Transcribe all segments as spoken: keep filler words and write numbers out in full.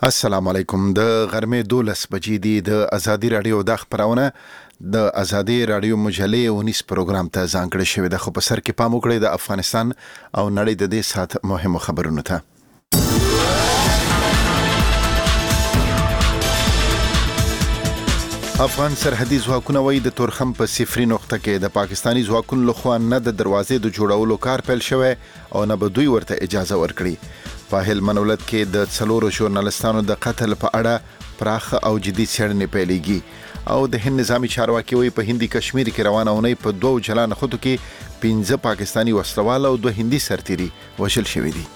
السلام علیکم. د غرمې دولس بجې دي. د ازادي رادیو د خبرونه د ازادي رادیو مجلې ونیس پروګرام ته ځانګړی شوی د خو په سر کې پام وکړئ د افغانستان او نړۍ د دې سات مهمو خبرونو ته. افغان سرحدي ځواکونه وایي د تورخم په صفري نقطه کې د پاکستاني ځواکونو لخوا نه د دروازې د جوړولو کار پیل شوی او نه به دوی ورته اجازه ورکړي. په هلمند ولایت کې د څلورو ژورنالستانو د قتل په اړه پراخ او جدي څېړنې پیلېږي او د هند نظامي چارواکي وایي په هندي کشمیر کې روانه اونۍ په دوو جلا نښتو کې پنځه پاکستاني وسلوال او دوه هندي سرتیري وژل شوي دي.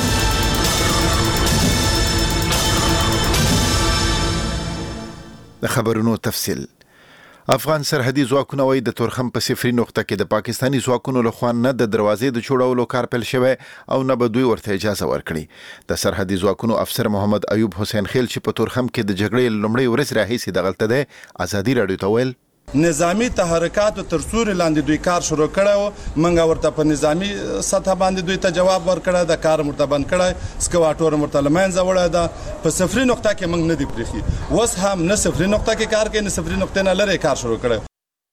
د خبرونو تفصیل. افغان سرحدي ځواکونه وایي د تورخم په صفري نقطه کې د پاکستاني ځواکونو لخوا نه د دروازې د جوړولو کار پیل شوی او نه به دوی ورته اجازه ورکړي. د سرحدي ځواکونو افسر محمد ایوب حسین خیل چې په تورخم کې د جګړې لومړۍ ورځ راهیسې دغلته دی ازادي رادیو ته ویل نظامی تحرکات تر سوري لاندې دوی کار شروع کړو. منګه ورته په نظامی سطح باندې دوی ته جواب ورکړه، د کار مرته بند کړه، سکواټور مرته لمنځه وړه ده. په صفري نقطه کې موږ نه دی پریخي، اوس هم نه صفري نقطه کې کار کوي نه صفري نقطه نه لري کار شروع کړه.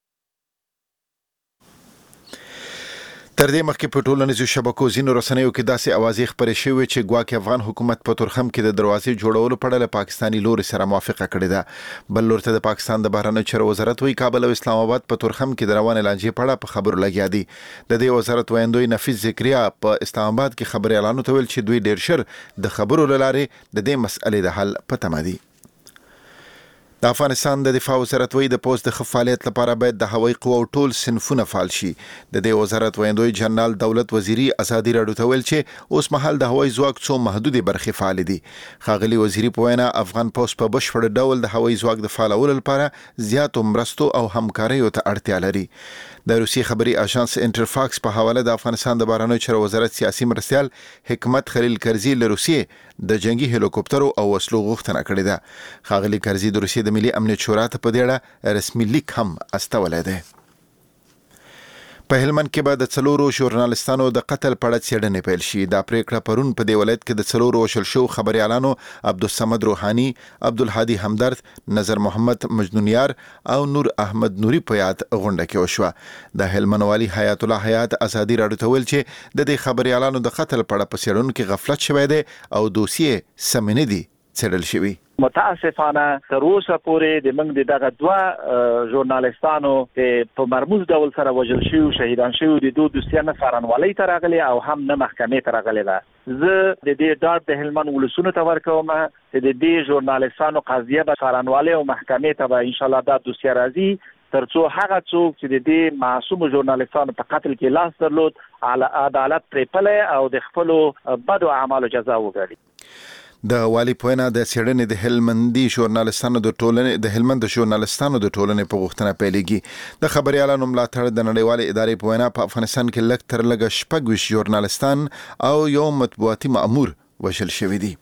تر دې مخکې په ټولنیزو شبکو ځینو رسنیو کې داسې اوازې خپرې شوې چې ګواکې افغان حکومت په تورخم کې د دروازې جوړولو په اړه له پاکستاني لوري سره موافقه کړې ده. بل لور ته د پاکستان د بهرنیو چارو وزارت وایي کابل او اسلام آباد په تورخم کې د روانې لانجې په اړه په خبرو لګیا دي. د دې وزارت ویاندوی نفیس ذکریا په اسلام آباد کې خبريالانو ته ویل چې دوی ډېر ژر د خبرو له لارې د دې مسئلې د حل په تمه دي. د افغانستان د دفاع وزارت وایي د پوځ د ښه فعالیت لپاره باید د هوایي قواو ټول صنفونه فعال شي. د دې وزارت ویاندوی جنرال دولت وزیری ازادي رادیو ته ویل چې اوس مهال د هوایي ځواک څو محدودې برخې فعال دي. ښاغلي وزیری په وینا افغان پوځ په بشپړ ډول د هوایي ځواک د فعالولو لپاره زیاتو مرستو او همکاریو ته اړتیا لري. د روسي خبري اژانس انټرفاکس په حواله د افغانستان د بهرنیو چارو وزارت سیاسي مرستیال حکمت خلیل کرزي له روسیې د جنگي هلیکوپټرو او وسلو غوښتنه کړې ده. ښاغلي کرزي د روسیې د ملي امنیت شورا ته په دې اړه رسمي لیک هم استولی دی. په هلمند کې به د څلورو ژورنالستانو د قتل په اړه څېړنې پیل شي. دا پریکړه پرون په دې ولایت کې د څلورو وژل شوو خبریالانو عبدالصمد روحاني، عبدالهادي همدرد، نظر محمد مجنونیار او نور احمد نوري په یاد غونډه کې وشوه. د هلمند والي حیات الله حیات ازادي رادیو ته ویل چې د دې خبریالانو د قتل په اړه په څېړنو کې غفلت شوی دی او دوسیې سمې نه دي څېړل شوي. متاسفانه تر اوسه پورې د موږ دغه دوه ژورنالستانو په مرموز ډول سره وژل شوي شهیدان شوي د دوه دوسیه نه څارنوالۍ ته راغلي او هم نه محکمې ته راغلي ده. زه د دې ډاډ د هلمند ولسونو ته ورکوم چې د دې ژورنالستانو قضیه به څارنوالۍ او محکمې ته به انشاءالله دا دوسیه راځي ترڅو هغه څوک چې د دې معصوم ژورنالستانو په قتل کې لاس درلود عدالت پرې پلی او د خپلو بدو اعمالو جزا وګوري. د والی پوینا د څېړنې د هلمندي ژورنالستانو د ټولنې د هلمند ژورنالستانو د ټولنې په غوښتنه پیلېږي. د خبريالانو ملاتړ د نړیوالې ادارې پوینا په افغانستان کې لږ تر لږه شپږ ویشت ژورنالستان او یو مطبوعاتي مأمور وژل شوي دي.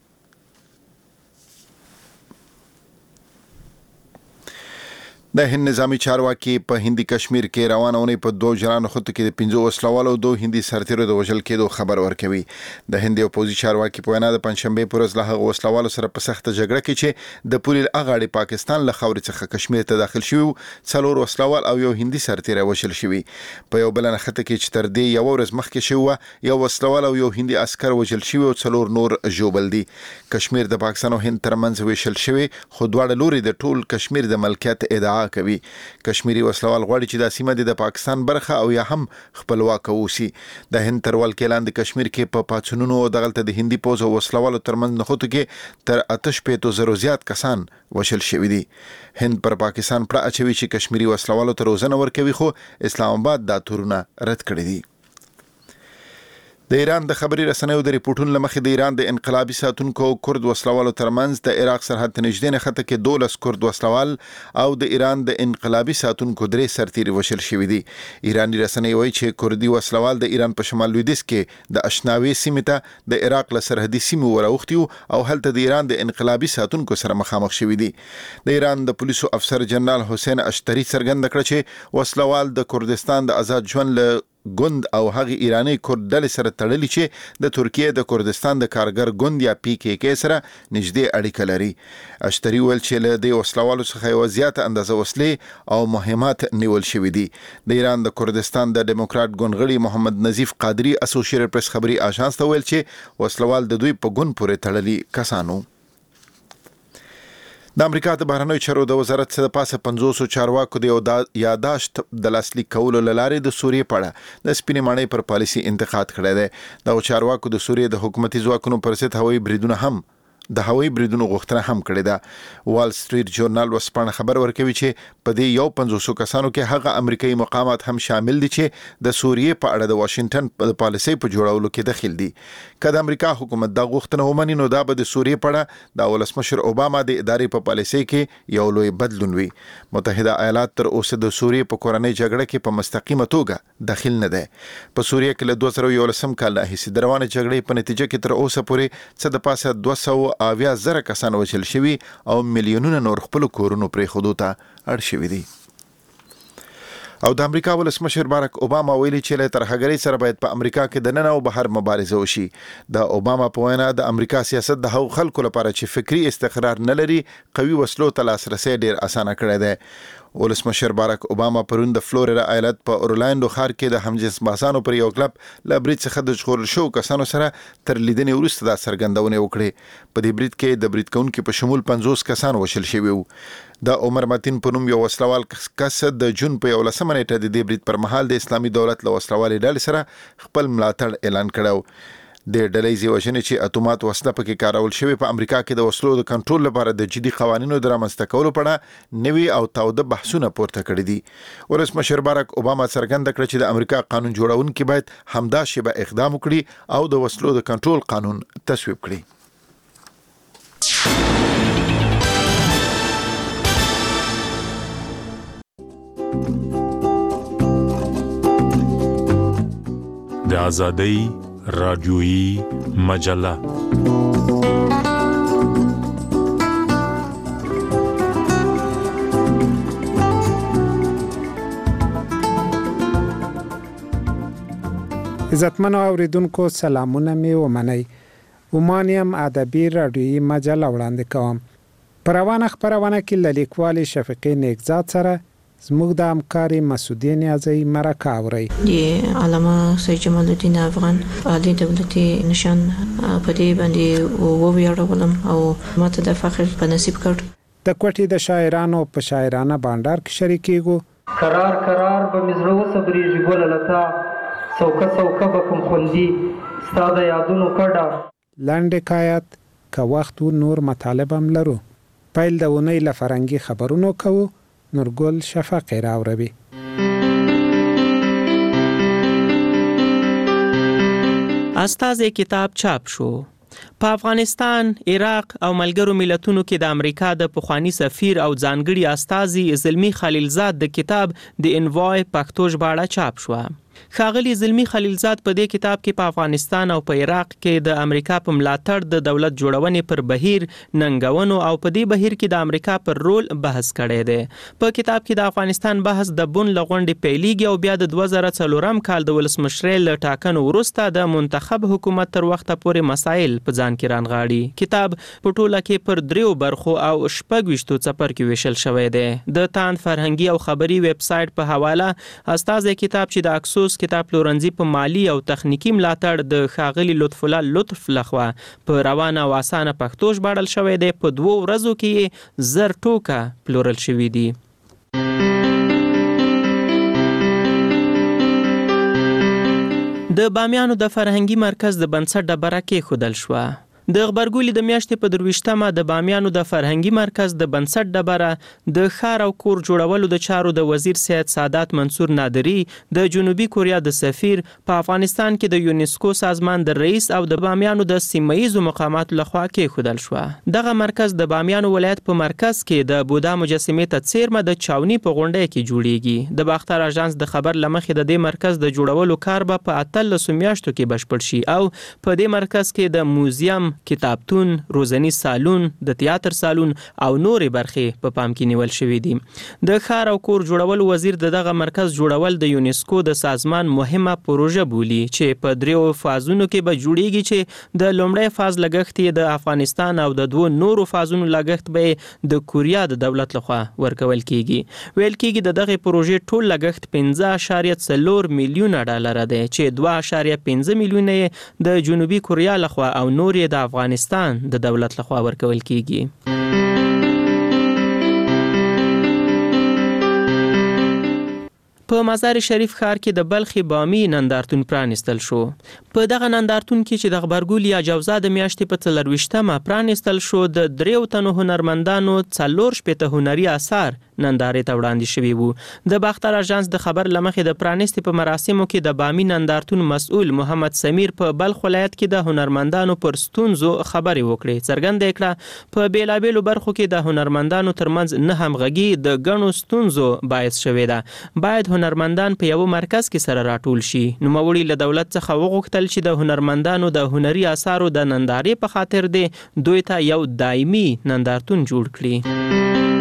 د هند نظامي چارواکي په هندي کشمیر کې روانه اونۍ په دوه جلا نښتو کې د پنځو وسلوالو او دوه هندي سرتیرو د وژل کېدو خبر ورکوي. د هندي اپوزي چارواکي په وینا د پنځشنبې په ورځ له هغو وسلوالو سره په سخته جګړه کې چې د پولې اغاړې پاکستان له خاورې څخه کشمیر ته داخل شوي څلور وسلوال او یو هندي سرتیری وژل شوي. په یو بله نښته کې چې تر دې یوه ورځ مخکې شوې وه یو وسلوال او یو هندي عسکر وژل شوي او څلور نور ژوبل دي. کشمیر د پاکستان او هند ترمنځ ویشل شوی خو دواړه لوري د ټول کشمیر د ملکیت ادعا کوي. کشمیری وسلوال غواړي چې د سیمه د پاکستان برخه او یا هم خپلواک اوسي. د هند تر ولکې لاندې کشمیر کې په پاڅونونو او دغلته د هندي پوځ او وسلوالو ترمنځ نښتو کې تر اته شپېتو زرو زیات کسان وژل شوي دي. هند پر پاکستان پړه اچوي چې کشمیری وسلوالو ته روزنه ورکوي خو اسلام آباد دا تورونه رد کړي دي. د ایران د خبري رسنیو د ریپورټونو له مخې د ایران د انقلابي ساتونکو او کرد وسلوالو ترمنځ د عراق سرحد ته نږدې نښته کې دولس کرد وسلوال او د ایران د انقلابي ساتونکو درې سرتیري وژل شوي دي. ایراني رسنۍ وایي چې کردي وسلوال د ایران په شمال لویدیځ کې د اشناوي سیمې ته د عراق له سرحدي سیمې وراوښتي او هلته د ایران د انقلابي ساتونکو سره مخامخ شوي دي. د ایران د پولیسو افسر جنرال حسین اشتری څرګنده کړه چې وسلوال د کردستان د آزاد ژوند له ګوند او هغه ایرانی کورد ډلې سره تړلي چې د ترکیه د کردستان د کارګر ګوند یا پی کې کې سره نږدې اړیکه لري. اشتری ویل چې له دې وسلوالو څخه یو زیاته اندازه وسلې او مهمات نیول شوې دي. د ایران د کردستان د ډیموکرات ګوند غړي محمد نظیف قادری اسوسییټډ پریس خبري اژانس ته ویل چې وسلوال د دوی په ګوند پورې تړلي کسانو. د امریکا د بهرنیو چارو د وزارت څخه د پاسه پنځوس چارواکو د یو یاداشت د لاسلیک کولو لارې د سوریې په اړه د سپینې ماڼۍ پر پالیسي انتقاد کړی دی. د چارواکو د سوریې د حکومتي ځواکونو پر ضد هوایي بریدونه هم د هوایي بریدونو غوښتنه هم کړې ده. وال سټریټ جورنال وسپانه خبر ورکوي چې په دې یو پنځوس کسانو کې هغه امریکایي مقامات هم شامل دي چې د سوریې په اړه د واشنگټن په پالیسي په جوړولو کې دخیل دي. که د امریکا حکومت د غوښتنه ومني نو دا به د سوریې په اړه د ولسمشر اوباما د ادارې په پالیسي کې یو لوی بدلون وي. متحده ایالات تر اوسه د سوریې په کورنۍ جګړه کې په مستقیمه توګه دخیل نه ده. په سوریې کې له دوه زره یولسم کال راهیسې د روانې جګړې په نتیجه کې تر اوسه پورې څه د پاسه دوه سوه اویا زره کسان وژل شوي او میلیونونه نور خپل کورونو پرېښودو ته اړ شوي دي. او د امریکا ولسمشر باراک اوباما ویلي چې له ترهګرۍ سره باید په امریکا کې د نن او بهر مبارزه وشي. د اوباما په وینا د امریکا سیاست د هغو خلکو لپاره چې فکری استقرار نه لري قوي وسلو ته لاسرسی ډیر اسانه کړی دی. ولسمشر باراک اوباما پرون د فلوریدا ایالت په اورلاندو ښار کې د همجنس باسانو پر یو کلب له برید څخه د ژغورل شوو کسانو سره تر لیدنې وروسته دا څرګندونې وکړې. په دې برید کې د برید کوونکو په شمول پنځوس کسان وژل شوي وو. د عمر متین په نوم یو وسلوال کس د جون په یولسمه نیټه د دې برید پر مهال د اسلامي دولت له وسلوالې ډلې سره خپل ملاتړ اعلان کړی. د ډلې وژنې چې اتومات وسله پکې کارول شوی په امریکا کې د وسلو د کنټرول لپاره د جدي قوانینو د رامنځته کولو په اړه نوي او تاوده بحثونه پورته کړي دي. ولسمشر باراک اوباما څرګنده کړه چې د امریکا قانون جوړونکي باید همدا شیبه اقدام وکړي او د وسلو د کنټرول قانون تصویب کړي. د آزادۍ رادیویی مجله. عزتمنو اوریدونکو سلامونه می ومنئ. اومانیم ادبی رادیویی مجله وړاندې کوم. پر روانه خبرونه کې له لیکوالې شفیقې نیکزاد سره زموږ د همکاري مسعودی نیازی مرکه اوري. د علامه سید جمال الدین افغان عالی دولتي نشان په دې باندې وویاړولم او ماته د فخر په نصیب کړ. د کوټې د شاعرانو په شاعرانه بانډار کې شریکېږو. قرار قرار به مزړه وسبرېږي ګوله لتا څوکه څوکه به کوم خوندي ستا د یادونو کډه. لنډ حکایت که وخت و نور مطالب هم لرو. پیل د اونۍ له فرهنګي خبرونو کوو. نورګل شفق راوروي. استازي کتاب چاپ شو. په افغانستان، عراق او ملګرو ملتونو کې د امریکا د پخوانی سفیر او ځانګړي استازي زلمی خلیلزاد د کتاب د انوای پښتو ژباړه چاپ شو. ښاغلي زلمی خلیلزاد په دې کتاب کې په افغانستان او په عراق کې د امریکا په ملاتړ د دولت جوړونې پر بهیر ننګونو او په دې بهیر کې د امریکا پر رول بحث کړی دی. په کتاب کې د افغانستان بحث د بن لغونډې پیلېږي او بیا د دوه زره څلورم کال د ولسمشرۍ له ټاکنو وروسته د منتخب حکومت تر وخته پورې مسایل په ځان کې رانغاړي. کتاب په ټوله کې پر دریو برخو او شپږ ویشتو څپرکو ویشل شوی دی. د تاند فرهنګي او خبري ویب سایټ په حواله استازي کتاب چې د اکسوس کتاب پلورنځي په مالی او تخنیکی ملاتړ د ښاغلي لطف الله لطف لخوا په روانه او اسانه پښتو ژباړل شوی دی. په دوو ورځو کې زر ټوکه پلورل شوي دي. د بامیانو د فرهنګي مرکز د بنسټ ډبره کېښودل شوه. د غبرګولي د میاشتې په درویشتمه د بامیانو د فرهنګي مرکز د بنسټ ډبره د ښار او کور جوړولو د چارو د وزیر سید سادات منصور نادری، د جنوبي کوریا د سفیر، په افغانستان کې د یونسکو سازمان د رئیس او د بامیانو د سیمه‌ییزو مقاماتو لخوا کېښودل شوه. دغه مرکز د بامیانو ولایت په مرکز کې د بودا مجسمې ته څیرمه د چاوني په غونډۍ کې جوړیږي. د باختر اژانس د خبر لمخې د دې مرکز د جوړولو کار به په اتلسو میاشتو کې بشپړ شي او په دې مرکز کې د موزیم، کتابتون، روزنیز سالون، د تیاتر سالون او نورې برخې په پام کې نیول شوې دي. د ښار او کور جوړول وزیر د دغه مرکز جوړول د یونیسکو د سازمان مهمه پروژه بولي چې په دریو فازونو کې به جوړیږي چې د لومړی فاز لګښت یې د افغانستان او د دوه نورو فازونو لګښت به د کوریا د دولت لخوا ورکول کیږي. ویل کیږي د دغه پروژې ټول لګښت پنځه اعشاریه څلور میلیونه ډالر دی چې دوه اعشاریه پنځه میلیونه د جنوبي کوریا لخوا او نور یې د افغانستان د دولت لخوا ورکول کیږي. په مزار شریف ښار کې د بلخي بامي نندارتون پرانستل شو. په دغه نندارتون کې چې د خبرګول یا جوزا د میاشتې په څلرویشتمه پرانستل شو، د دریو تنو هنرمندانو څلور شپېته هنري اثار نندارې ته وړاندې شوي وو. د باختر اژانس د خبر له مخې د پرانستې په مراسمو کې د بامي نندارتون مسؤل محمد سمیر په بلخ ولایت کې د هنرمندانو پر ستونزو خبرې وکړې. څرګنده کړه په بیلابیلو برخو کې د هنرمندانو ترمنځ نه همغږي د ګڼو ستونزو باعث شوې ده. باید هنرمندان په یو مرکز کې سره راټول شي. نوموړي له دولت څخه وغوښتل چې د هنرمندانو د هنري اثارو د نندارې په خاطر دی دوی ته یو دایمي نندارتون جوړ کړي.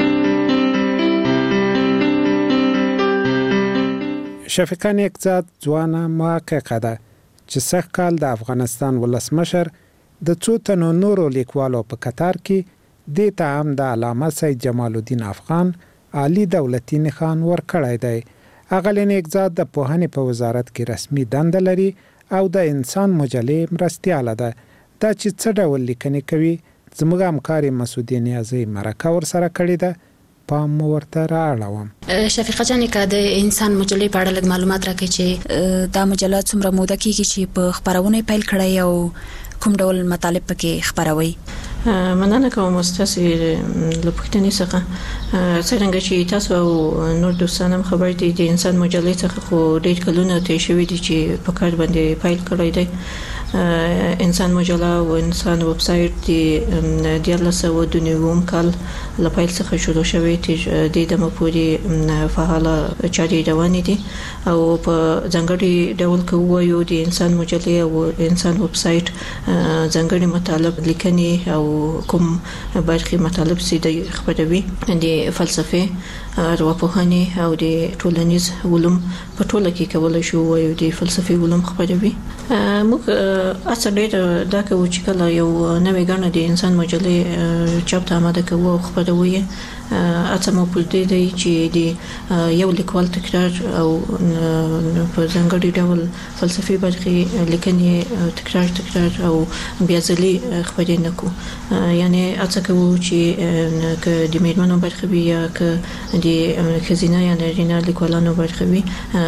شفیقه نیکزاد ځوانه محققه ده چې سږ کال د افغانستان ولسمشر د څو تنو نورو لیکوالو په قطار کې دې ته هم د علامه سید جمال الدین افغان عالی دولتي نښان ورکړی دی. اغلې نیکزاد د پوهنې په وزارت کې رسمي دنده لري او د انسان مجلې مرستیاله ده. دا چې څه ډول لیکنې کوي زموږ همکارې مسعودې نیازۍ مرکه ورسره کړې ده. پام ورته راړوم. شفیقه جانې که د انسان مجلې په اړه لږ معلومات راکړئ چې دا مجله څومره موده کېږي چې په خپرونه پیل کړی او کوم ډول مطالب پکې خپروي؟ مننه کوم ستاسو له پوښتنې څخه. څرنګه چې تاسو او نور دوستان هم خبر دي د انسان مجلې څخه خو ډېر کلونه تېر شوي دي چې په کار باندې پیل کړی دی. انسان مجله او انسان ویب سایټ د دیارلس سوه دوه نوي کال له پیل څخه شروع شوی تر دې دمه پورې فعاله چارې روانې دي او په ځانګړي ډول که ووایو د انسان مجلې او انسان ویب سایټ ځانګړي مطالب لیکنې او کوم برخې مطالب چې د خپروي د فلسفې، ارواپوهنې او د ټولنیز علوم په ټوله کې کولای شو وایو د فلسفي علوم خپروي. موږ اڅه ډېر دا کوو چې کله یو نوې ګڼه د انسان مجلې چاپ ته آماده کوو او خپروي اڅه مو پر دې دی چې د یو لیکوال تکرار او په ځانګړي ډول فلسفي برخې لیکنې تکرار تکرار او بیا ځلې خپرې نه کوو. یعنې اڅه کوو چې که د میرمنو برخه وي یا که د ښځینه یا نارینه لیکوالانو برخه وي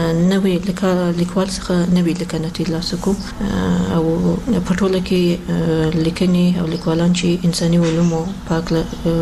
نوې لیکوال څخه نوې لیکنه ترلاسه کوو او په ټوله کې لیکنې او لیکوالان چې انساني علومو په هکله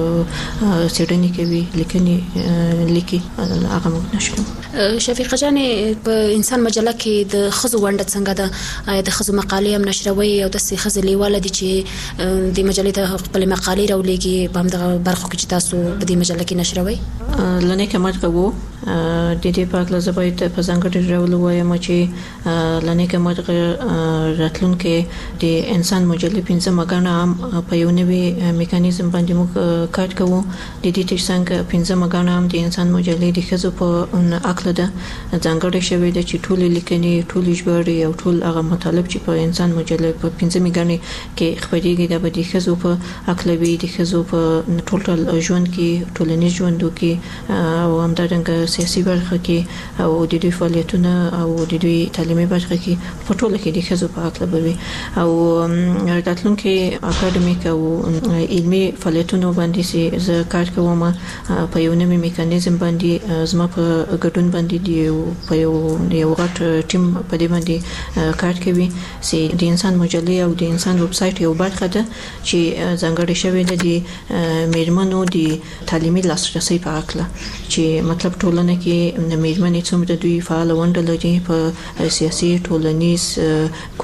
څېړنې کوي لیکنې لیکي هغه موږ نشو. شفیقه جانې په انسان مجله کې د ښځو ونډه څنګه ده؟ آیا د ښځو مقالې هم نشروي او داسې ښځې لیواله دي چې د مجلې ته خپلې مقالې راولېږي په همدغه برخو کې چې تاسو په دې مجله کې نشروي؟ له نیکه مرغه وو د دې په هکله زه باید په ځانګړي ډول ووایم چې له نیکه مرغه راتلونکي د انسان مجلې پنځمه ګڼه هم په یو نوي میکانیزم باندې موږ کار کوو. د دې ترڅنګ پنځمه ګڼه هم د انسان مجلې د ښځو په هکله ده ځانګړې شوې ده چې ټولې لیکنې، ټولې ژباړې او ټول هغه مطالب چې په انسان مجلې په پنځمې ګڼې کې خپرېږي دا به د ښځو په هکله وي، د ښځو په ټول ټول ژوند کې، ټولنیز ژوند کې او همدارنګه سیاسي برخه کې او د دوی فعالیتونه او د دوی تعلیمي برخه کې په ټوله کې د ښځو په هکله به وي. او راتلونکي اکاډمیک او علمي فعالیتونو باندې چې زه کار کوم په یو نوي میکانیزم باندې زما په ګډون باندې دی په یو یو غټ ټیم په دې باندې کار کوي چې د انسان مجلې او د انسان ویب سایټ یو برخه ده چې ځانګړې شوې ده د میرمنو د تعلیمي لاسرسي په هکله چې مطلب ټولنه کې میرمنې څومره دوی فعال ونډه لري په سیاسي، ټولنیز، کورنۍ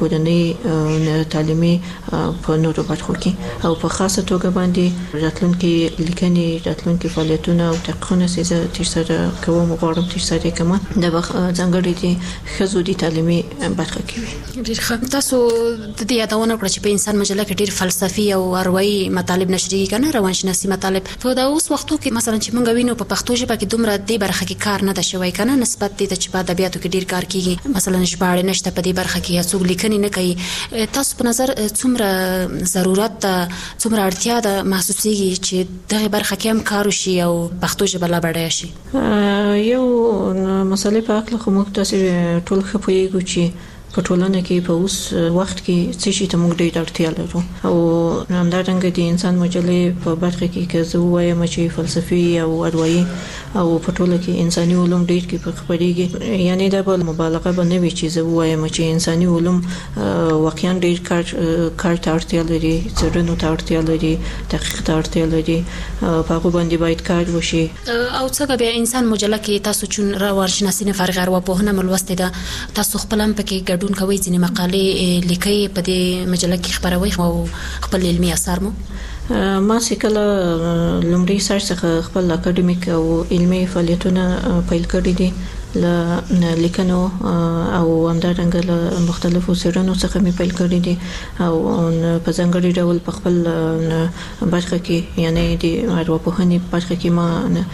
تعلیمي په نورو برخو کې او په خاصه توګه باندې راتلونکي لیکنې راتلونکي فعالیتونه او تحقیقونه چې تر سره کوم غواړم تر سره کوم د ځانګړي دي خزو دي تعلیمي برخه کې ډیر ښه. تاسو د دې یادونه کړې چې په انسان مجله کې ډیر فلسفي او اروایي مطالب نشري کنه روانشناسي مطالب په دا اوس وختو کې مثلا چې مونږ وینو په پښتو ژبه کې دومره دې برخه کې کار نه ده شوی کنه نسبت دې چې په ادبیاتو کې ډیر کار کیږي مثلا ژباړه نشته په دې برخه کې یا څوک لیکنې نه کوي. تاسو په نظر څومره ضرورت څومره اړتیا ده محسوسيږي چې دغه برخه کې هم کار وشي او پښتو ژبه لا بډایه شي؟ یو مسلې په اړه خو موږ تاسو ټول خپويږو چې په ټولنه کې په اوس وخت کې څه شي ته موږ ډېر اړتیا لرو او همدارنګه د انسان مجلې په برخه کې که زه وایم چې فلسفي او اروایي او په ټوله کې انساني علوم ډېر کې په خبرېږي یعنی دا به مبالغه به نه وي چې زه وایم چې انساني علوم واقعا ډېر کار کار ته اړتیا لري څېړنو ته اړتیا لري تحقیق ته اړتیا لري په هغه باندې باید کار وشي. او څنګه به انسان مجله کې تاسو چون روانشناسي نه فارغ ارواپوهنه ملوسته ده تاسو خپل هم پکې ګډون کوي ځینې مقالې لیکي په دې مجله کې خبروي او خپل علمي اثار مو ما سیکله لومړی سر څخه خپل اکاډمیک او علمي فعالیتونه پیل کړی دي ل لیکنو او همدارنګه له مختلفو څېړنو څخه مې پیل کړی دي او په ځانګړي ډول په خپل برخه کې یعنی د ارواپوهنې برخه کې ما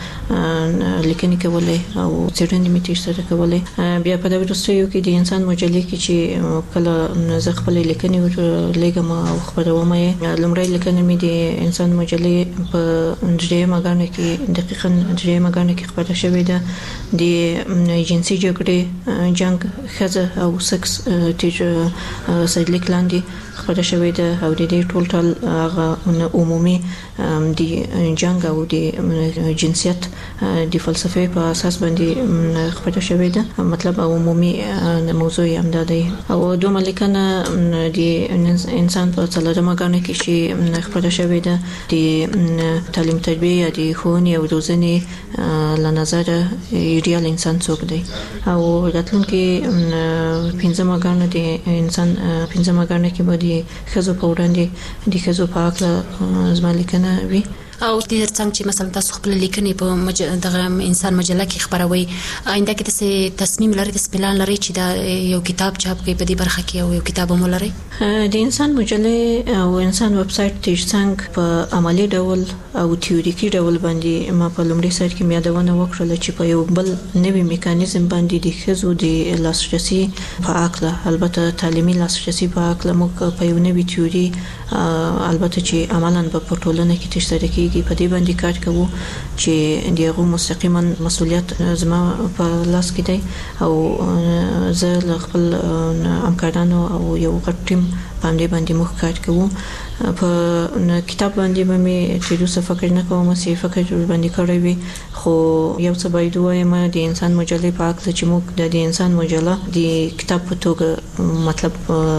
لیکنې کولې او څېړنې مې تیر سره کولې. بیا په دغه وروستیو کې د انسان مجلې کې چې کله زه خپل لیکنې لګم او خبروم یې لومړی لیکنه مې د انسان مجلې په درېیمه غاڼه کې دقیقاً درېیمه غاڼه کې خبره شوې ده د جنسي جګړې جنگ خزه او سکس تیر سیدلیک لاندې خبره شوې ده او د دې ټول ټول هغه عمومي د جنگ او د جنسیت د فلسفې په اساس باندې خبره شوې ده مطلب عمومي موضوع هم ده دی او دوه لیکنه د انسان په څلورمه غاڼه کې شي خبره شوې ده د تعلیم تربیه د ښوونې او روزنې له نظره ایډیال انسان څوک دی او راتلونکي پنځمه غاڼه د انسان پنځمه غاڼه کې به د ښځو په وړاندې د ښځو په اړه زما لیکنه وي او د څنګه چې مثلا تاسو خپل لیکنې په مج... دغه انسان مجله کې خبروي آینده کې تاسو تصمیم لرئ د پلان لرئ چې دا یو کتاب چاپ کړئ په دې برخه کې او یو کتاب هم لرئ؟ د انسان مجله او انسان ویب سټ د څنګه په عملی ډول او تیوریکي ډول باندې ما په لومړي سر کې یادونه وکړه چې په یو بل نوې میکانیزم باندې د ښځو د لاسرسي په اړه البته تعلیمي لاسرسي په اړه موږ په یو نوې تیوري البته چې عملاً په ټولنه کې تشریح کیږي په دې باندې کار کوو چې دغه مستقیما مسؤلیت زما په لاس کې دی او زه له خپل همکارانو او یو غټ ټیم باندې باندې مخ کار کوو په کتاب باندې به مې تر اوسه فکر نه کوم چې فکر باندې کړی وي خو یو څه باید وایم د انسان مجلې په اړه چې موږ د انسان مجله د کتاب په توګه مطلب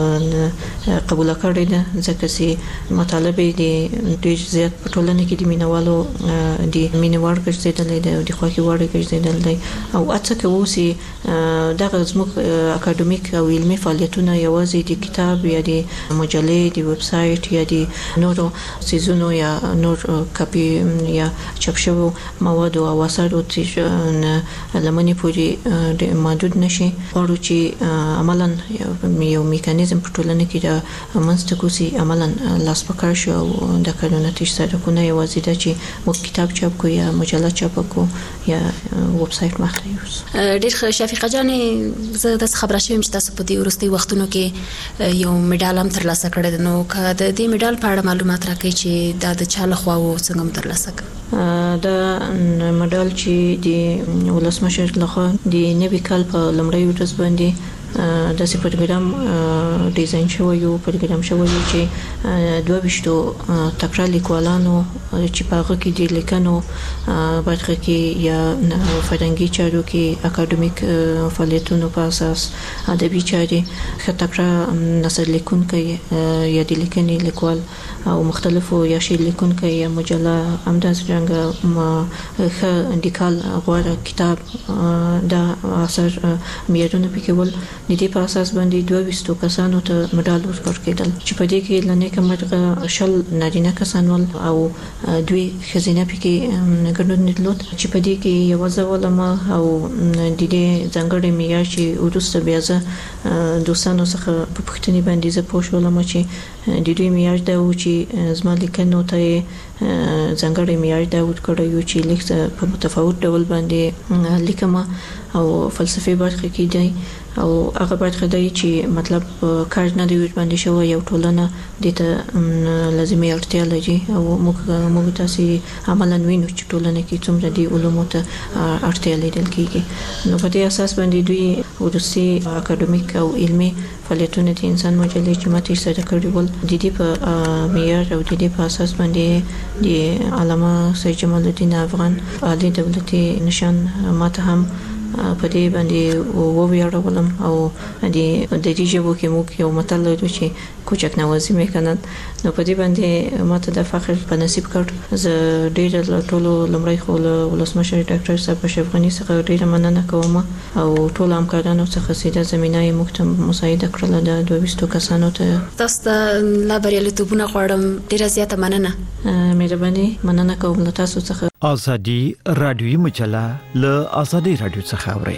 قبول کړی ده ځکه چې مطالب د ډېر زیات په ټولنه کې د مینوالو د مینوال ګرځیدل دي او د خوښي وړ ګرځیدل دي او اته کوو چې دغه زموږ اکاډمیک او علمي فعالیتونه یوازې د کتاب یا د مجلې د ویب سټ یا د نورو سیزونو یا نور کاپی یا چاپ شوو مواد او اثارو چې لمنې پورې محدود نشي غواړو چې عملاً یو میکانیزم په ټولنه کې د منځته کوسي عملاً لاس پکار شو او د کارونه تیش سره کو نه یوازې د چې موږ کتاب چاپ کو یا مجله چاپ کو یا ویب سټ مخته یوز. ډیر ښه شفیقه جانې زه د خبره شوم چې تاسو په دې ورستي وختونو کې یو میډال هم ترلاسه کړی نو که د دې میډال په اړه معلومات راکړئ چې دا د چا لخوا و څنګه ترلاسه کړ؟ دا میډال چې د ولسمشر لخوا د نوي کال په لومړۍ ورځ باندې د سی پروګرام ډیزاین شوی یو پروګرام شوی چې دوه وشتو تکرار لیکوالانو چې په هغه کې د لیکنو برخه کې یا فرهنګي چارو کې اکاډمیک فعالیتونو په اساس ادبي چاري خطکړه نثر لیکونکي یا د لیکنې لیکوال او مختلفو یا شعر لیکونکي یا مجله همداس څنګه خ انډیکال غوړه کتاب دا اثر میرونه پکې ول د دې په اساس باندې دوه ویشت کسانو ته مډال ورکړل کېدل چې په دې کې لنې کمرغه شل نارینه کسان ول او دوی خزینه پکې ګډون درلود چې په دې کې یو ځولما او د دې ځنګړې معیار چې ورسته بیا زه دوستانو څخه په پښتني باندې زه پوه شولم چې د دوی معیار دا و چې زما لیکنو ته ځنګړې معیار دا وکړی یو چې لیک په متفاوت ډول باندې لیکم او فلسفي برخه کې دی او هغه برخه دی چې مطلب کار نه دی باندې شو یو ټولنه د ته لازمي اړتیا لري او موږ موږ تاسو عملاً وینو چې ټولنه کې څومره دی علومو ته اړتیا لیدل کیږي نو په دې اساس باندې دوی ورسي اکاډمیک او علمي فعالیتونه د انسان مجلې چې ماته سره کړی ول د دې په معیار او د دې په اساس باندې د علامه سید جمال الدین افغان عالی دولتي نشان ماته هم په دې باندې و ویاړولم او د د دې ژبو کې موږ یو متل لرو چې کوچک نوازی میکنن نو په دې باندې ماته د فخر په نصیب کړ زه ډېر ټولو لمړی خو ولسمشر ډاکټر صاحب شفغانی څخه ډېر مننه کوم او ټول همکارانو څخه سیده زمينه یې موږ مساعده کړل د دوه ویشت کسانو ته تاسو ته لا بریالیتوبونه غواړم ډېر زیاته مننه مهرباني مننه کوم تاسو څخه ازادي رادیوي مجله له ازادي رادیو څخه اوري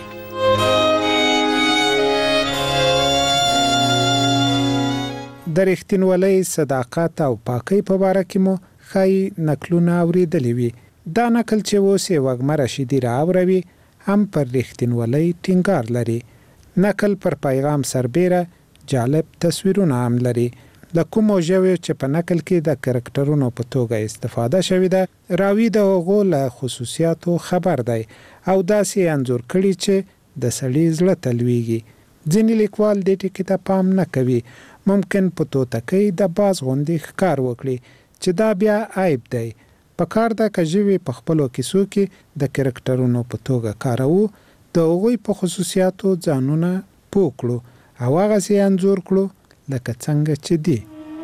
د رښتینولۍ صداقت او پاکۍ په اړه کې مو خای نقلونه اوریدلې وي دا نقل چې وسه وګمه رشیدی راوروي هم پر رښتینولۍ ټینګار لري نقل پر پیغام سربېره جالب تصویرونه هم لري د کومو ژوي چې په نقل کې د کریکټرونو په توګه استفاده شوی ده راوی د هغو له خصوصیاتو خبر دی او داسې انځور کړي چې د سړي زړه تلويږي ځینې لیکوال دې ټکي ته پام نه کوي ممکن په توتکۍ د باز غوندې ښکار وکړي چې دا بیا عیب دی په کار د کجوي په خپلو کیسو کې د کریکټرونو په توګه کارو د هغوی په خصوصیاتو ځانونه پوکړو او هغه سي انځور کړو لکه څنګه چې دی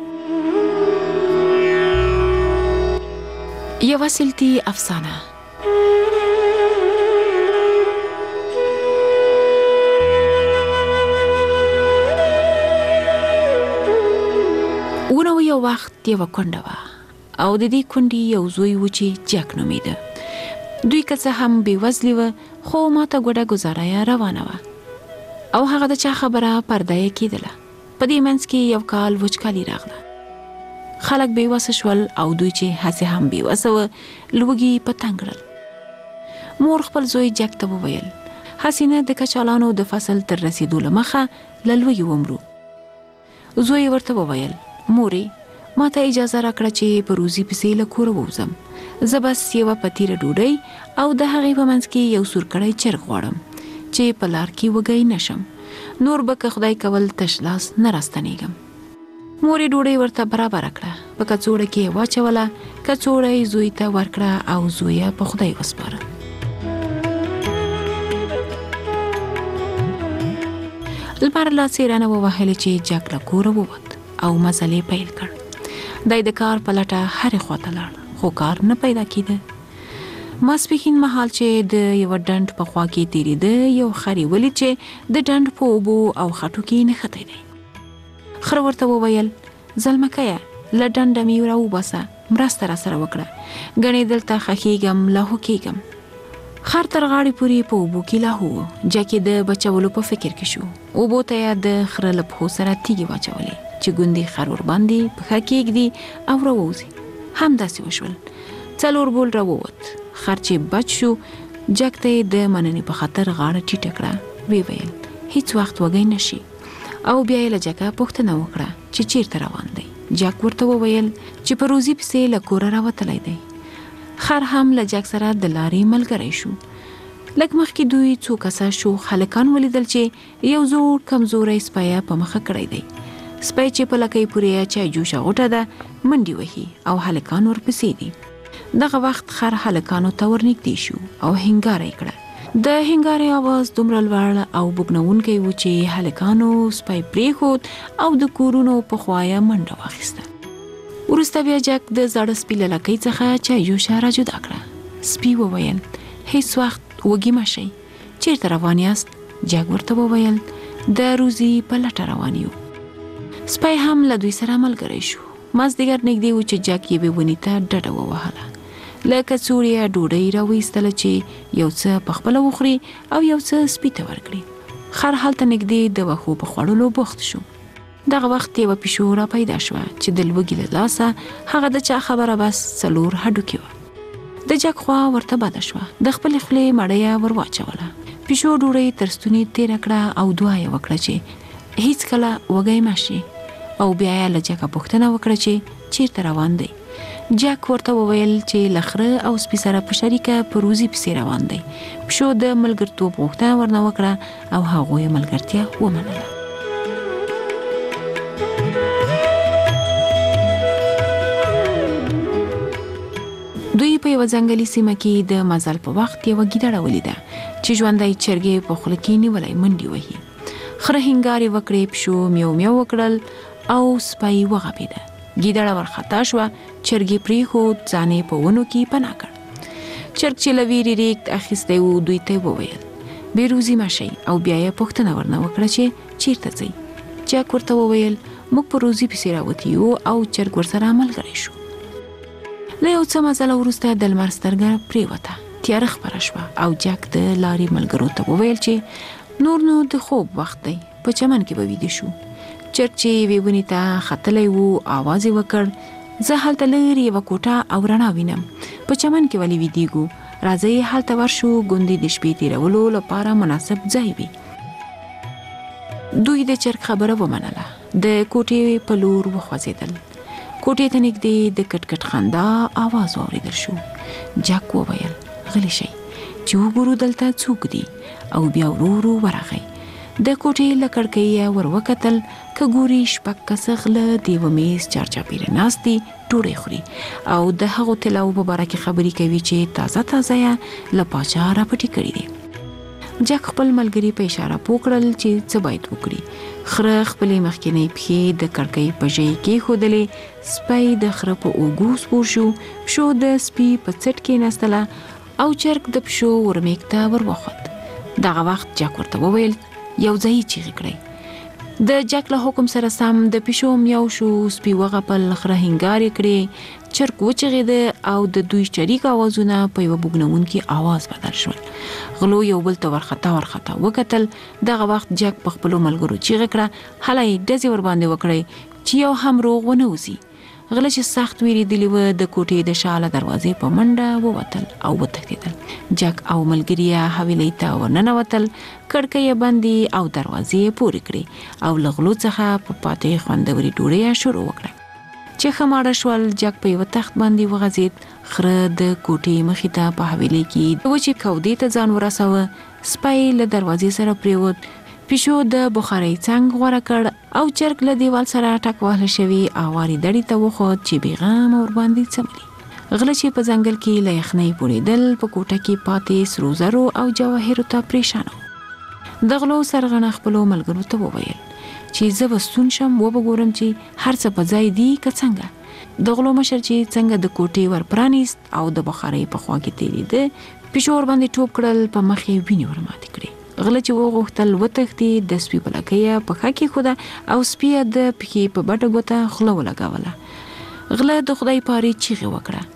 یو وسلتي افسانه ونه یو وخت یو کونډه وه او د دې کونډې یو زوی و چې جک نومیده دوی که څه هم بېوزلي وه خو ماته ګوډه ګزاره یې روانه وه او هغه د چا خبره پرده یې کېدله په دې منځ کې یو کال وچکالي راغله خلک بېوسه شول او دوی چې هسې هم بېوسه وه لوږې په تنګ کړل مور خپل زوی جک ته وویل هسې نه د کچالانو د فصل تر رسېدو له مخه له لوږې ومرو زوی ورته وویل مورې ما ته اجازه راکړه چې په روزي پسې له کوره ووځم زه بس یوه پتیره ډوډۍ او د هغې په منځ کې یو سور کړی چرګ غواړم چې په لار کې وږی نشم نور به که خدای کول تش لاس نه راستنېږم مور یې ډوډۍ ورته برابره کړه په کڅوړه کې یې واچوله کڅوړه یې زوی ته ورکړه او زوی یې په خدای وسپاره لمر لا څېره نه ووهلې چې جک له کوره ووت او مزلې پیل کړ دای د کار په لټه هرې خواته لاړ خو کار نه پیدا کېده ماسپښین مهال چې د یوه ډنډ په خوا کې تېرېده یو خر یې ولید چې د ډنډ په اوبو او خټو کې نښتی دی خره ورته وویل زلمکیه له ډنډه مې راوباسه مرسته راسره وکړه ګنې دلته ښخېږم لاهو کېږم خر تر غاړې پورې په اوبو کې لاهو و جک یې د بچولو په فکر کې شو اوبو ته یې د خره له پښو سره تیږې واچولې چې ګوندې خر ورباندې پښه کېږدي او راووځي همداسې وشول څلور بول راووت خر چې بچ شو جک ته یې د مننې په خاطر غاړه ټیټه کړه ویې ویل هیڅ وخت وږی نشي او بیا یې له جکه پوښتنه وکړه چې چیرته روان دی جک ورته وویل چې په روزي پسې له کوره راوتلی دی خر هم له جک سره د لارې ملګری شو لږ مخکې دوی څو کسه شو هلکان ولیدل چې یو زوړ کمزوری سپی په مخه کړی دی سپی چې په لکۍ پورې چای جوشه غوټه ده منډې وهي او هلکان ورپسې دي دغه وخت خر هلکانو ته ورنږدې شو او هنګاره یې کړه د هنګارې اواز دومره لوړ او بوږنوونکی و چې هلکانو سپی پرېښود او د کورونو په خوا یې منډه واخیسته وروسته بیا جک د زاړه سپي له لکۍ څخه چای جوشه را جدا کړه سپي وویل هیڅ وخت وږي مه شئ چیرته روان یاست جک ورته وویل د روزي په لټه روان یو. سپی هم له دوی سره ملګری شو. مازدیګر نږدې و چې جک یوې ونې ته ډډه ووهله. له کڅوړې یې ډوډۍ راویستله چې یو څه په خپله وخوري او یو څه سپي ته ورکړي. خر هلته نږدې د وښو په خوړلو بوخت شو. دغه وخت یوه پیشو را پیدا شوه چې د لوږې له لاسه هغه د چا خبره بس څلور هډوکي وه. د جک خوا ورته بده شوه. د خپلې خولې مړۍ ور واچوله. پیشو ډوډۍ تر ستونې تېره کړه او دعا یې وکړه چې هیڅ کله وږی مه شي، او بیا یې له جکه پوښتنه وکړه چې چیرته روان دی. جک ورته وویل چې له خره او سپي سره په شریکه په روزي پسې روان دی. پیشو د ملګرتوب غوښتنه ورنه وکړه او هغوی ملګرتیا ومنله. دوی په یوه ځنګلي سیمه کې د مزل په وخت یوه ګیدړه ولیده چې ژوندی چرګې په خوله کې نیولی منډې وهي. خره هینګارې وکړې، پیشو میو میو وکړل او سپی وغپېده. ګیدړه ورخطا شوه، چرګې پرېښود، ځان یې په ونو کې پناه کړ. چرګ چې له ویرې ریګ اخیستی و دوی ته وویل بېروزي مه شئ، او بیا یې پوښتنه ورنه وکړه چې چیرته ځئ. جک ورته وویل موږ په روزي پسې راوتي یو، او چرګ ورسره ملګری شو. له یو څه مزله وروسته د لمر سترګه پرېوته، تیاره خپره شوه او جک د لارې ملګرو ته وویل چې نور نو د خوب وخت دی، په چمن کې به ویده شو. چرګ چې یوې ونې ته ختلی و آواز یې وکړ زه هلته لرې یوه کوټه او رڼا وینم، په چمن کې ولې ویدېږو، راځئ هلته ورشو، ګوندې د شپې تېرولو لپاره مناسب ځای وي. دوی د چرګ خبره ومنله. د کوټې په لور وخوځېدل. کوټې ته نږدې د کټ کټ خندا آواز واورېدل شو. جک وویل غلی شئ چې وګورو دلته څوک دي، او بیا ورو ورو ورغی. د کوټې له کړکۍ یې ور وکتل، که ګوري شپږ کسه غله د یوه میز چارچاپېره ناست دي، ډوډۍ خوري او د هغو طلاوو په باره کې خبرې کوي چې تازه تازه یې له پاچا راپټې کړي دي. جک خپل ملګري په اشاره پوه کړل چې څه باید وکړي. خره خپلې مخکینۍ پښې د کړکۍ په ژۍ کېښودلې، سپی د خره په اوږو سپور شو، پیشو د سپي په څټ کېناستله او چرګ د پیشو ورمېږ ته ور وخوت. دغه وخت جک ورته وویل یو ځای چیغې کړئ. د جک له حکم سره سم د پیشو میو شو، سپي وغپل، خره هینګارې کړې، چرګ وچغېده او د دوی شریک آوازونه په یوه بوږنونکي آواز بدل شول. غلو یو بل ته ورخطا ورخطا وکتل. دغه وخت جک په خپلو ملګرو چیغه کړه هله یې ډزې ورباندې وکړئ چې یو هم روغ ونه وځي. غله چې سخت ویرېدلي وه د کوټې د شاله دروازې په منډه ووتل او وتښتېدل. جک او ملګري یې حویلۍ ته ورننوتل، کړکۍ یې بندې او دروازې یې پورې کړې او له غلو څخه په پاتې خوندورې ډوډۍ یې شروع وکړه. چې ښه ماړه شول، جک په یوه تخت باندې وغځېد. خره د کوټې مخې ته په حویلۍ کې د وچې کودې ته ځان ورسوه. سپی له دروازې سره پرېوت. پیشو د بخارۍ څنګ غوره کړ او چرګ له دیوال سره ټک وهله شوي اوارې دړې ته وخوت چې بېغمه ورباندې څملي. غله چې په ځنګل کې له یخنۍ پوړېدل، په کوټه کې پاتې سرو زرو او جواهرو ته پریشان وو. د غلو سرغنه خپلو ملګرو ته وویل چې زه به ستون شم، وبه ګورم چې هر څه په ځای دي که څنګه. د غلو مشر چې څنګه د کوټې ور پرانیست او د بخارۍ په خوا کې تېرېده، پیشو ورباندې ټوپ کړل، په مخ یې وینې ورماتې کړې. غله چې وغوښتل وتښتي، د سپي په لکۍ یې پښه کېښوده او سپي یې د پښې په بټه ګوته خوله ولګوله. غله د خدای پارې چیغې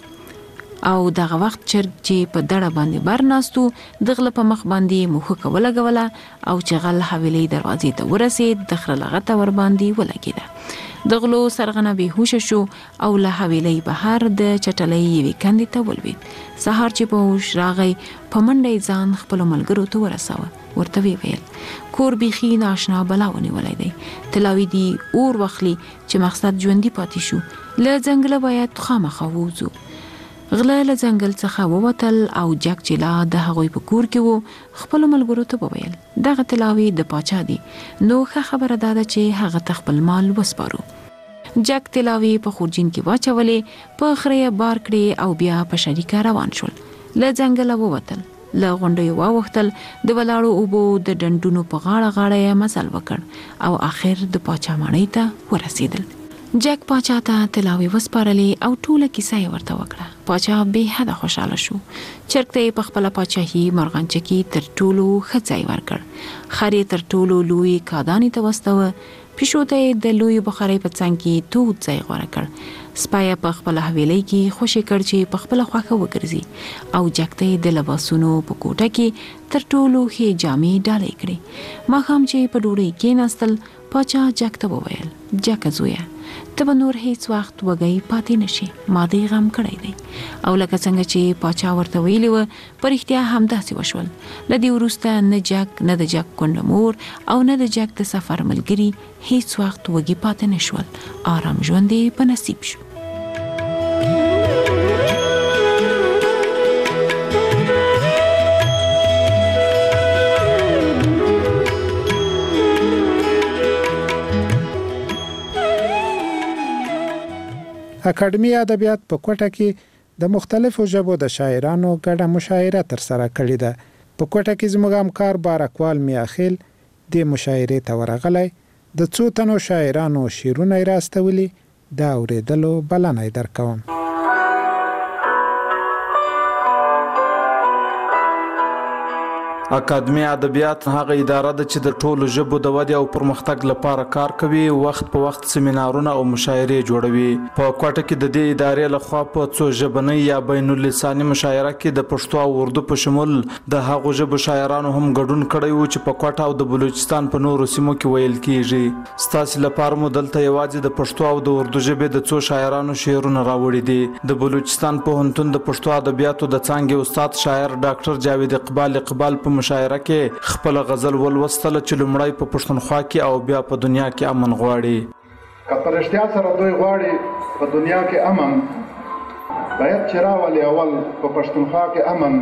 وکړه او دغه وخت چرګ چې په دړه باندې بر ناستو د غله په مخ باندې موښکه ولګوله او چې غل حویلۍ دروازې ته ورسېد، د خره لغته ورباندې ولګېده. د غلو سرغنه بېهوشه شو او له حویلۍ بهر د چټلۍ یوې کندې ته ولوېد. سهار چې په هوش راغی، په منډه یې ځان خپلو ملګرو ته ورسوه. ورته ویې ویل کور بیخي ناشنا بلا ونیولی دی، طلاوي دي اور واخلي چې مقصد ژوندي پاتې شو، له ځنګله باید خامخا ووځو. غله له ځنګل څخه ووتل او جک چې لا د هغوی په کور کې و خپلو ملګرو ته وویل دغه طلاوي د پاچا دي، نو ښه خبره دا ده چې هغه ته خپل مال وسپارو. جک طلاوي په خورجین کې واچولې، په خره یې بار کړې او بیا په شریکه روان شول. له ځنګله ووتل، له غونډیو واوښتل، د ولاړو اوبو د ډنډونو په غاړه غاړه یې مزل وکړ او آخر د پاچا ماڼۍ ته ورسېدل. جک پاچا ته تلاوي وسپارلې او ټوله کیسه یې ورته وکړه. پاچا به حد خوشاله شو. چرته په خپل پاچاهي مرغانچکی تر ټولو خځای ورکړ. خري تر ټولو لوی کادانی ته وستوه. پښوته د لوی بخاري په څنګ کې توت ځای غوړه کړ. سپایا په خپل حویلۍ کې خوشی کړ چې په خپل خواخه وګرځي او جکته د لباسونو په کوټه کې تر ټولو ښې جامې ډالې کړې. ماښام چې په ډوډۍ کې ناستل پاچا جکته وویل جکه زویا ته به نور هیڅ وخت وګی پاتې نشي ما دې غم کړی دی. او لکه څنګه چې پاچا ورته ویلی و پر اختیا همداسې وشول. لدی وروسته نه جک نه د جک کونډه مور او نه د جک د سفر ملګری هیڅ وخت وګی پاتې نشول. آرام ژوند یې په نصیب شو. اکاډمي ادبیات په کوټه کې د مختلفو ژبو د شاعرانو ګډه مشاعره تر سره کړې ده. په کوټه کې زموږ همکار بارکوال میاخیل د مشاعرې ته ورغلی. د څو تنو شاعرانو شعرونه یې راستولي. دا اورېدلو بلنه یې درکوم. اکاډمي ادبیات هغه اداره ده چې د ټولو ژبو د ودې او پرمختګ لپاره کار کوي. وخت په وخت سیمینارونه او مشاعرې جوړوي. په کوټه کې د دې ادارې لخوا په څو ژبنۍ یا بین اللساني مشاعره کې د پښتو او اردو په شمول د هغو ژبو شاعرانو هم ګډون کړی و چې په کوټه او د بلوچستان په نورو سیمو کې ویل کیږي. ستاسو لپاره مو دلته یوازې د پښتو او د اردو ژبې د څو شاعرانو شعرونه راوړي دي. د بلوچستان پوهنتون د پښتو ادبیاتو د څانګې استاد شاعر ډاکټر جاوید اقبال اقبال په مشاعره کې خپل غزل ولوستله چې لومړی په پښتونخوا کې او بیا په دنیا کې امن غواړي. که په رښتیا سره دوی غواړي په دنیا کې امن باید چې راولي اول په پښتونخوا کې امن.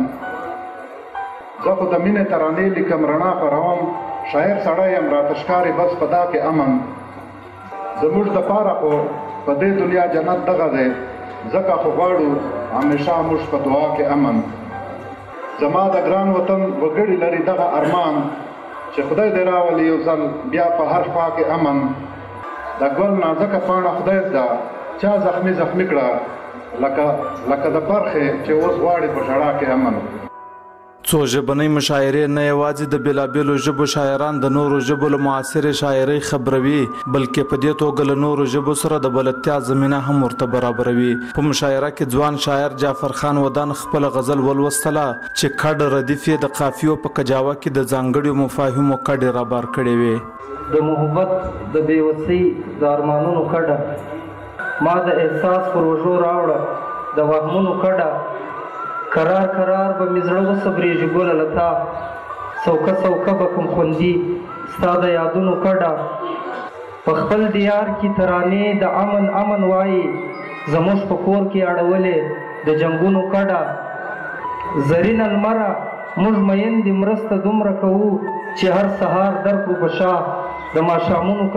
زه خو د مینې ترانې لیکم رڼا خپروم شاعر سړی یم راته ښکاري بس په دا کې امن. زموږ دپاره خو په دې دنیا جنت دغه دی ځکه خو غواړو همیشه موږ په دعا کې امن. زما د ګران وطن وګړي لري دغه ارمان چې خدای دې راولي یو ځل بیا په هر خوا کې امن. د ګل نازکه پاڼه خدای زده چا زخمي زخمي کړه لکه لکه د برخې چې اوس غواړي په ژړا کې امن. څو ژبنۍ مشاعرې نه یوازې د بېلابېلو ژبو شاعران د نورو ژبو له معاصرې شاعرۍ خبروي بلکې په دې توګه له نورو ژبو سره د بلدتیا زمینه هم ورته برابروي. په مشاعره کې ځوان شاعر جعفر خان ودان خپل غزل ولوستله چې کډ ردیف یې د قافیو په کجاوه کې د ځانګړیو مفاهیمو کډې رابار کړې وې. د محبت د بېوسۍ د ارمانونو کډه ما د احساس پر وژو راوړه د وهمونو کډه قرار قرار به مې زړه وصبرېږي ګله لتا څوکه څوکه به کوم خوندي ستا د یادونو کډه په خپل دیار کې ترانې د امن امن وایي زموږ په کور کې اړولې د جنګونو کډه زرینه لمره موږ میندې مرسته دومره کوو چې هر سهار درکړو په شا د ماښامونو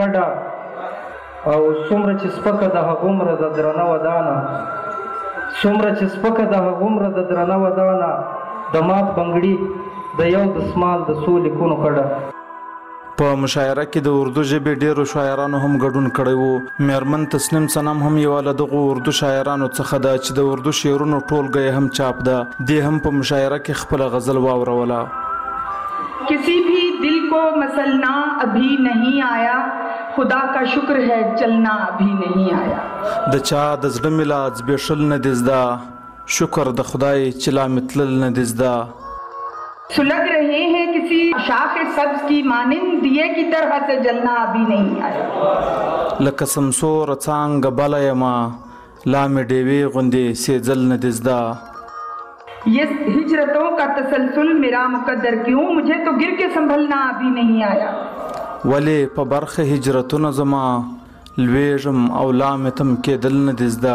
کډه او څومره چې سپکه د هغومره د درنه ودانه څومره چې سپکه د هغومره د درنه ودانه د مات بنګړي د یو دسمال د څو لیکونو کډه. په مشاعره کې د اردو ژبې ډیرو شاعرانو هم ګډون کړی و. میرمن تسنیم صنم هم یوه له دغو اردو شاعرانو څخه ده چې د اردو شعرونو ټولګه یې هم چاپ ده. دې هم په مشاعره کې خپله غزل واوروله. किसी भी दिल को मसलना अभी नहीं आया खुदा का शुक्र है चलना अभी नहीं आया. د چا د زړه ملا زبېښل نه دي زده شکر د خدای چې لا مې تلل نه دي زده. सुलग रहे हैं किसी शाख सब्ज की मानिंद दिए की तरह से जलना अभी नहीं आया. لکه سمسور څانګه بله یمه لا مې ډېوې غوندې سېځل نه دي زده. ये हिजरतों का तसलसल मेरा मुकद्दर क्यों मुझे तो गिर के संभलना अभी नहीं आया. ولې په برخه هجرتونه زما لویږم او لا مې تم کېدل نه دي زده.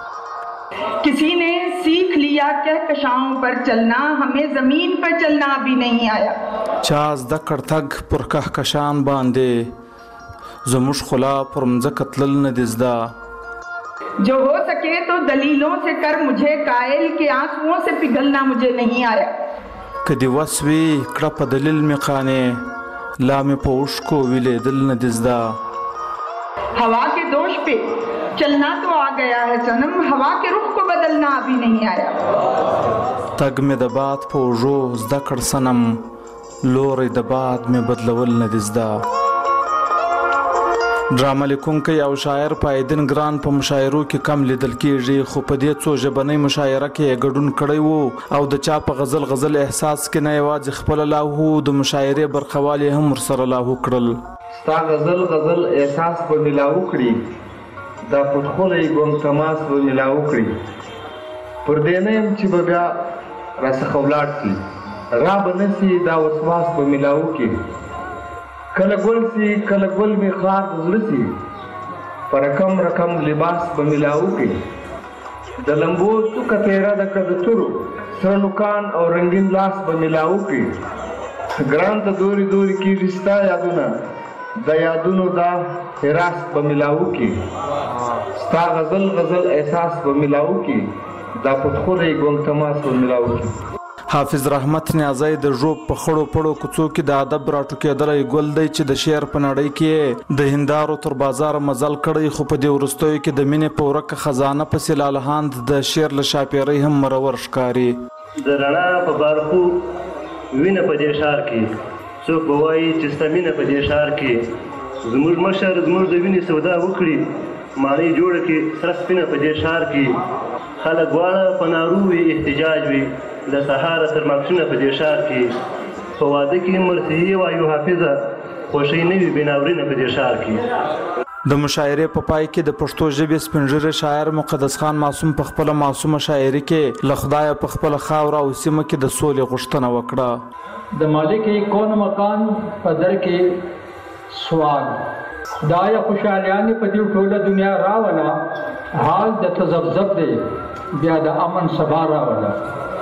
किसी ने सीख लिया कहकशाओं पर चलना हमें जमीन पर चलना अभी नहीं आया. چا زده کړ تګ پر کهکشان باندې زموږ خلا پر مځکه تلل نه دي زده. जो हो सके तो दलीलों से कर मुझे कायल के आंसुओं से पिघलना मुझे नहीं आया. کدی وسوي کړه په دلیل می قانې لا می په اوښکو ویلېدل نه دي زده. हवा के दोष पे चलना तो आ गया है सनम, हवा के रुख को बदलना अभी नहीं आया. تګ مې د باد په اوږو زده کړ صنم، لوری د باد مې بدلول نه دي زده. ډرامه لیکونکی او شاعر پایدین ګران په مشاعرو کې کم لیدل کېږي، خو په دې څو ژبنۍ مشاعره کې ګډون کړی وو او د چا په غزل غزل احساس کې نه یوازې خپل لاهو د مشاعرې برخوال هم ورسره لاهو کړل. ستا غزل غزل احساس به ملاو کړي، دا پټخولی ګم تماس به ملاو کړي، پر دې نه یم چې به بیا راڅخه ولاړ شي، را به نه سي دا وسواس به ملاو کړي. کله ګل سي کله ګل می خار زړه سي، پر کم رقم لباس به ملاو کړي، د لمبو څوکه تیرا د کدتورو سرنوکان او رنگین لاس به ملاو کړي. ګران ته دوری دوری کېږي ستا یادونه، د یادونو دا حراس به ملاو کړي، ستا غزل غزل احساس به ملاو کړي، دا پټخولی ګم تماس به ملاو کړي. حافظ رحمت نیازی د ژوب په خړو پړو کوڅو کې د ادب راټوکېدلی ګل دی چې د شعر په نړۍ کې د هندارو تر بازار مزل کړی، خو په دې وروستیو کې د مینې په ورکه خزانه پسې لالهاند د شعر له شاپیرۍ هم مرور ښکاري. د رڼا په بارخو وینه په دې ښار کې، څوک به وایي چې ستا مینه په دې ښار کې، زموږ مشر زموږ د وینې سودا وکړي، ماڼۍ جوړه کې سره سپینه په دې ښار کې، خلک واړه په نارو وي احتجاج وي، د سهاره تر ماپښینه په دې ښار کې، په واده کې مرثیې وایو حافظه، خوښۍ نه وي بې ناورینه په دې ښار کې. د مشاعرې په پای کې د پښتو ژبې سپین ږیری شاعر مقدس خان معصوم په خپله معصومه شاعري کې له خدایه په خپله خاوره او سیمه کې د سولې غوښتنه وکړه. د مالک کون مکان په در کې سوال، خدایه خوشحالیانې په دې ټوله دنیا راوله، حال د تذبذب دی بیا د امن سبا راوله.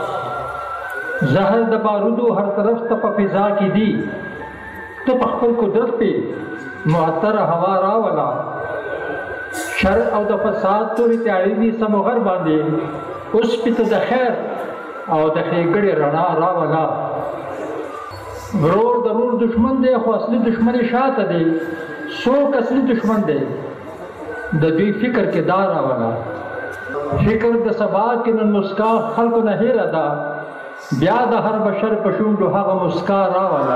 زهر د بارودو هر طرف ته په فضا کې دي، ته په خپل قدرت پې معطره هوا راوله، شر او د فساد تورې تیارې دي سمغر باندې، اوس پې ته د خیر او د ښېګړې رڼا راوله. ورور د ورور دشمن دی خو اصلي دشمن یې شاته دی، څوک اصلي دشمن دی د دوی فکر کې دا راوله. فکر د سبا کې نن مسکا خلکو نه هیره ده، بیا د هر بشر په شونډو هغه مسکا راوله.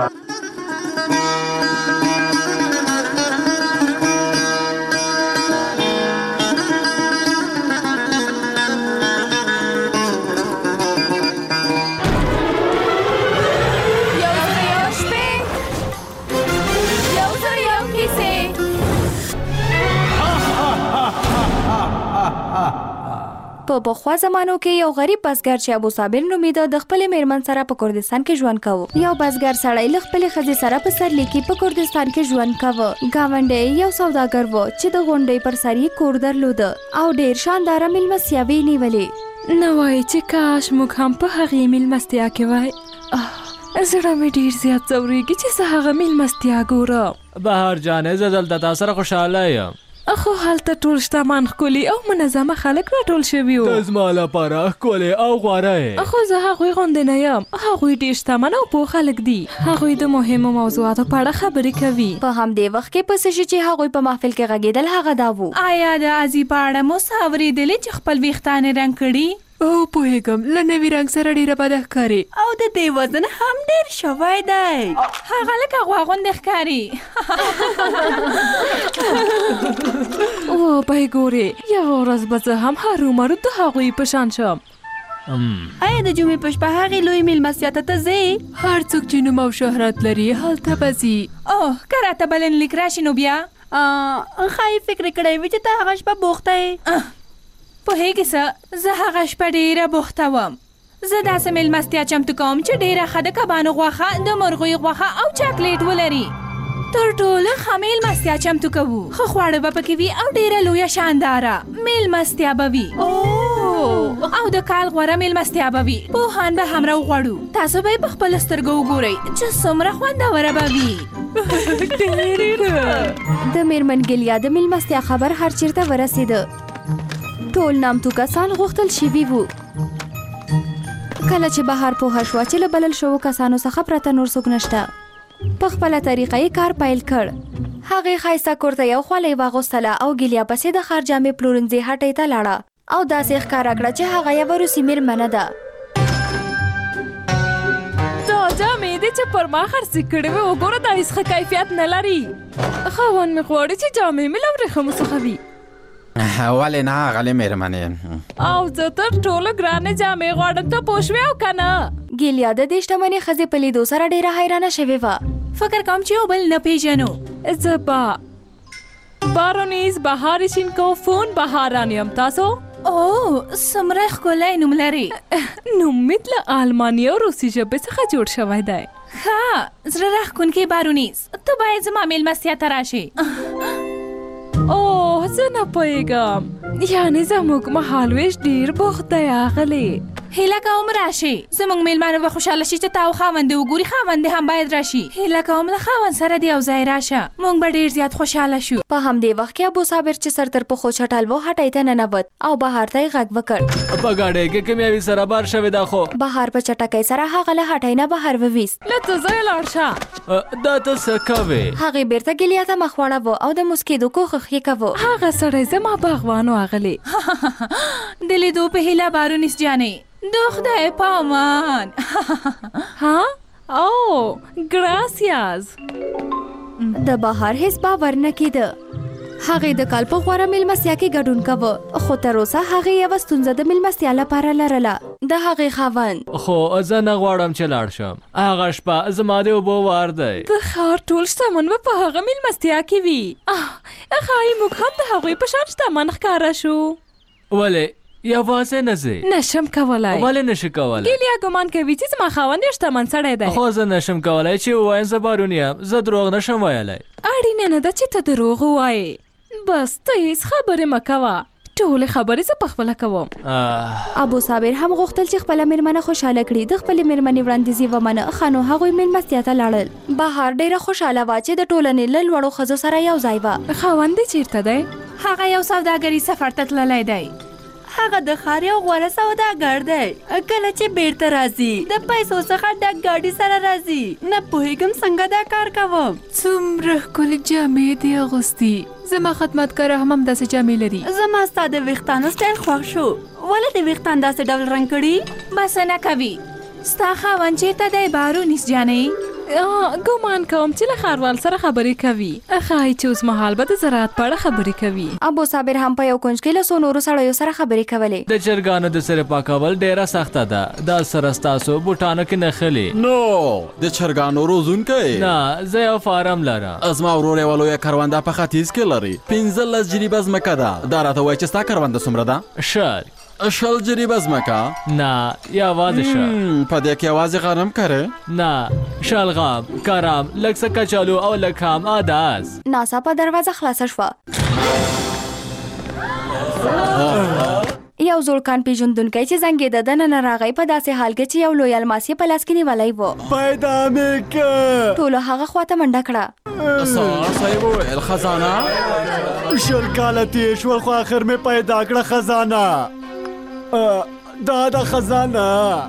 په پخوا زمانو کې یو غریب بزګر چې ابو صابر نومیده د خپلې میرمن سره په کردستان کې ژوند کوو. یو بزګر سړی له خپلې ښځې سره په سرلي کې په کردستان کې ژوند کوه. ګاونډی یو سوداګر و چې د غونډۍ پر سر یې کور درلوده او ډېر شانداره میلمستیاوې یې نیولې. نه وایي چې کاش موږ هم په هغې میلمستیا کې وای. زړه مې ډېر زیات ځورېږي چې زه هغه میلمستیا ګورم. بهار جانې زه دلته تا سره خوشحاله یم. خو هلته ټول شتمن ښکلي او منظمه خلک راټول شوي وو. ته زما لپاره ښکلې او غوره یې. خو زه هغوی غوندې نه یم. هغوی ډېر شتمن او پوه خلک دي. هغوی د مهمو موضوعاتو په اړه خبرې کوي. په همدې وخت کې په څه شي چې هغوی په محفل کې غږېدل هغه دا وو. آیا د ازي په اړه مو څه اورېدلې چې خپل ویښتان یې رنګ کړي؟ او پوهېږم له نوي رنګ سره ډېره بده ښکاري او د دې وزن هم ډېر شوی دی. هغه لکه غوا غوندې ښکاري. او پای ګورې یوه ورځ به زه هم هرومرو د هغوی په شان شم. آیا د جمعې په شپه هغې لوی میلمستیا ته ته ځې؟ هر څوک چې نوم او شهرت لري هلته به ځي. اوه که راته بلنلیک راشي نو بیا ښایي فکر کړی وي چې ته هغه شپه بوخته یې. پوهېږې څه زه هغه شپه ډېره بوخته وم. زه داسې میلمستیا چمتو کوم چې ډېره ښه د کبانو غوښه، د مرغیو غوښه او چاکلیټ ولري. تر ټوله ښه میلمستیا چمتو کوو. ښه خواړه به پکې وي او ډېره لویه شانداره میلمستیا به وي. او د کال غوره میلمستیا به وي. پوهان به هم راوغواړو. تاسو به یې په خپلو سترګو وګورئ چې څومره خوندوره به وي. ډېره د میرمن ګلیا د میلمستیا خبر هر چېرته ورسېده. ټول نامتو کسان غوښتل شوي وو. کله چې بهار پوهه شوه چې له بلل شوو کسانو څخه پرته نور څوک نشته، په خپله طریقه یې کار پیل کړ. هغه خایسته کورته یو خولۍ واغوستله او ګیلیا پسې د ښار جامې پلورنځي هټۍ ته لاړه او داسې ښکاره کړه چې هغه یوه روسي مېرمنه ده. دا جامې دې چې پر ما خرڅې کړې وې وګوره دا هېڅ ښه کیفیت نه لري. خاوند مې غواړي چې جامې مې له ورېښمو څخه وي. ولې نه غلې مېرمنې او زه تر ټولو ګرانې جامې غواړم ته پوه شوې او که نه. ګیلیا د دې شتمنې ښځې په لیدو سره ډېره حیرانه شوې وه. فکر کوم چې یو بل نه پیژنو. زه به بارونیز بهارشینکو فون بهاران یم. تاسو؟ او څومره ښکلی نوم لري. نوم مې له الماني او روسي ژبې څخه جوړ شوی دی. ښه زړه راښکونکې بارونیز ته باید زما میلمستیا ته راشې. اوه زه نه پوهېږم یعنې زموږ مهالویش ډېر بوخت دی اغلې. هیله کوم راشي. زموږ میلمانه به خوشحاله شي چې تا او خاوند دې وګوري. خاوند دې هم باید راشي. هیله کوم له خاوند سره دې یو ځای راشه. موږ به ډېر زیات خوشحاله شو. په همدې وخت کې ابو صابر چې سر تر پښو چټل و هټۍ ته ننوت او بهار ته یې غږ وکړ. په ګاډۍ کې کیمیاوي سره بار شوې ده خو بهار په چټکۍ سره هغه له هټۍ نه بهر وویست. له ته ځای لاړ شه. دا ته څه کوې؟ هغې بیرته ګیلیا ته مخ واړاوه او د موسکېدو کوښښ یې کوه. هغه سړی زما باغوان و اغلې. د لیدو په هیله بارونیس جانې د خدای په امان. ها او ګراسیاز. د بهار هیڅ باور نه کېده. هغې د کال په غوره میلمستیا کې ګډون کوه خو تر اوسه هغې یوه ستونزه د میلمستیا لپاره لرله. د هغې خاوند خو زه نه غواړم چې لاړ شم. هغه شپه زما د اوبو وار دی. د ښار ټول شتمن به په هغه میلمستیا کې وي. ښایي موږ هم د هغوی په شان شتمن ښکاره شو. ولې یوازې نه ځې؟ نشم کولی. ولې نشي کولی؟ ګیلیا ګمان کوي چې زما خاوند ډېر شتمن سړی دی. خو زه نشم کولی چې ووایم زه بارون یم. زه دروغ نشم ویلی. اړینه نه ده چې ته دروغ ووایې. بس ته هېڅ خبرې مه کوه. ټولې خبرې زه پخپله کوم. ابو صابر هم غوښتل چې خپله مېرمنه خوشحاله کړي. د خپلې مېرمنې وړاندیز یې ومنه. ښه نو هغوی مېلمستیا ته لاړل. بهار ډېره خوشحاله وه چې د ټولنې له لوړو ښځو سره یو ځای وه. خاوند دې چېرته دی؟ هغه یو سوداګري سفر ته تللی دی. هغه د ښار یو غوره سوداګر دی. کله چې بیرته راځي د پیسو څخه ډک ګاډي سره راځي. نه پوهېږم څنګه دا کار کوم. څومره ښکلې جامې دې اغوستي. زما خدمتګاره هم همداسې جامې لري. زما ستا د ویښتانو سټایل خوښ شو. ولې د ویښتان داسې ډول رنګ کړي؟ بسنه کوي. ستا خاوند چېرته دی بارونیس جانې؟ ګمان کوم چې له ښاروال سره خبرې کوي. ښایي چې اوس مهال به د زراعت په اړه خبرې کوي. ابو صابر هم په یو کونج کې له څو نورو سړیو سره خبرې کولې. د چرګانو د سرې پاکول ډېره سخته ده. دا سره ستاسو بوټانو کې نښلي. نو د چرګانو روزونکی؟ نه زه یو فارم لرم. زما ورور یوه لویه کرونده په ختیځ کې لري. پنځلس جریبه ځمکه ده. دا راته وایي چې ستا کرونده څومره ده؟ شل. شل جریبه ځمکه؟ نه یوازې شل. په دې کې یوازې غنم کرې؟ نه شلغم کرم لږ څه کچالو او لږ هم اداس. ناڅاپه دروازه خلاصه شوه. یو زوړکان پیژندونکی چې زنګېده دننه راغی په داسې حال کې چې یو لوی الماس یې په لاس کې نیولی و. پیدا مې کړ. ټولو هغه خواته منډه کړه. صاحب وویل خزانه؟ شل کاله تېر شول خو آخر مې پیدا کړه خزانه. دا دا خزانه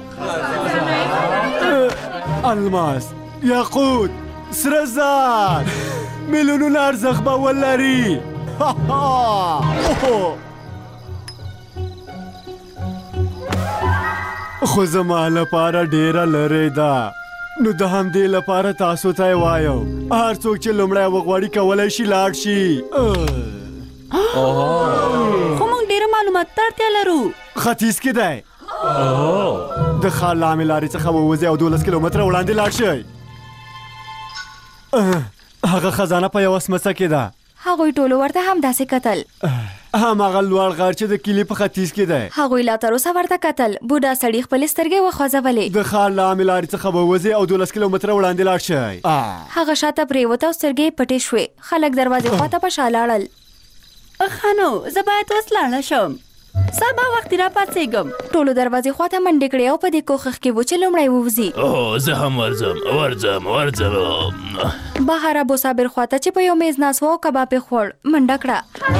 الماس یاقوت سره زر میلیونونه ارزښت به ولري. خو زما لپاره ډېره لرې ده. نو د همدې لپاره تاسو ته یې وایم هر څوک چې لومړی وغواړي کولی شي لاړ شي. خو موږ ډېره معلومات ته اړتیا لرو. ختیځ کې دی. د ښار له عامې لارې څخه ووځئ او دولس کیلومتره وړاندې لاړ شئ. هغه خزانه په یوه سمڅه کې ده. هغوی ټولو ورته همداسې کتل. هماغه لوړ غر چې د کلي په ختیځ کې دی. هغوی لا تر اوسه ورته کتل. بوډا سړي خپلې سترګې وخوځولې. د ښار له عامې لارې څخه ووځئ او دولس کیلومتره وړاندې لاړ شئ. هغه شاته پرېوت او سترګې یې پټې شوې. خلک دروازې خواته په شا لاړل. ښه نو زه باید اوس لاړه شم. سبا وخت را پاتېږم. ټولو دروازې خواته منډې کړې او په دې کوښښ کې و چې لومړی ووځي. او زه هم ورځم ورځم ورځم. بهر ابو صابر خواته چې په یو میز ناست و او کباب یې خوړ منډه کړه.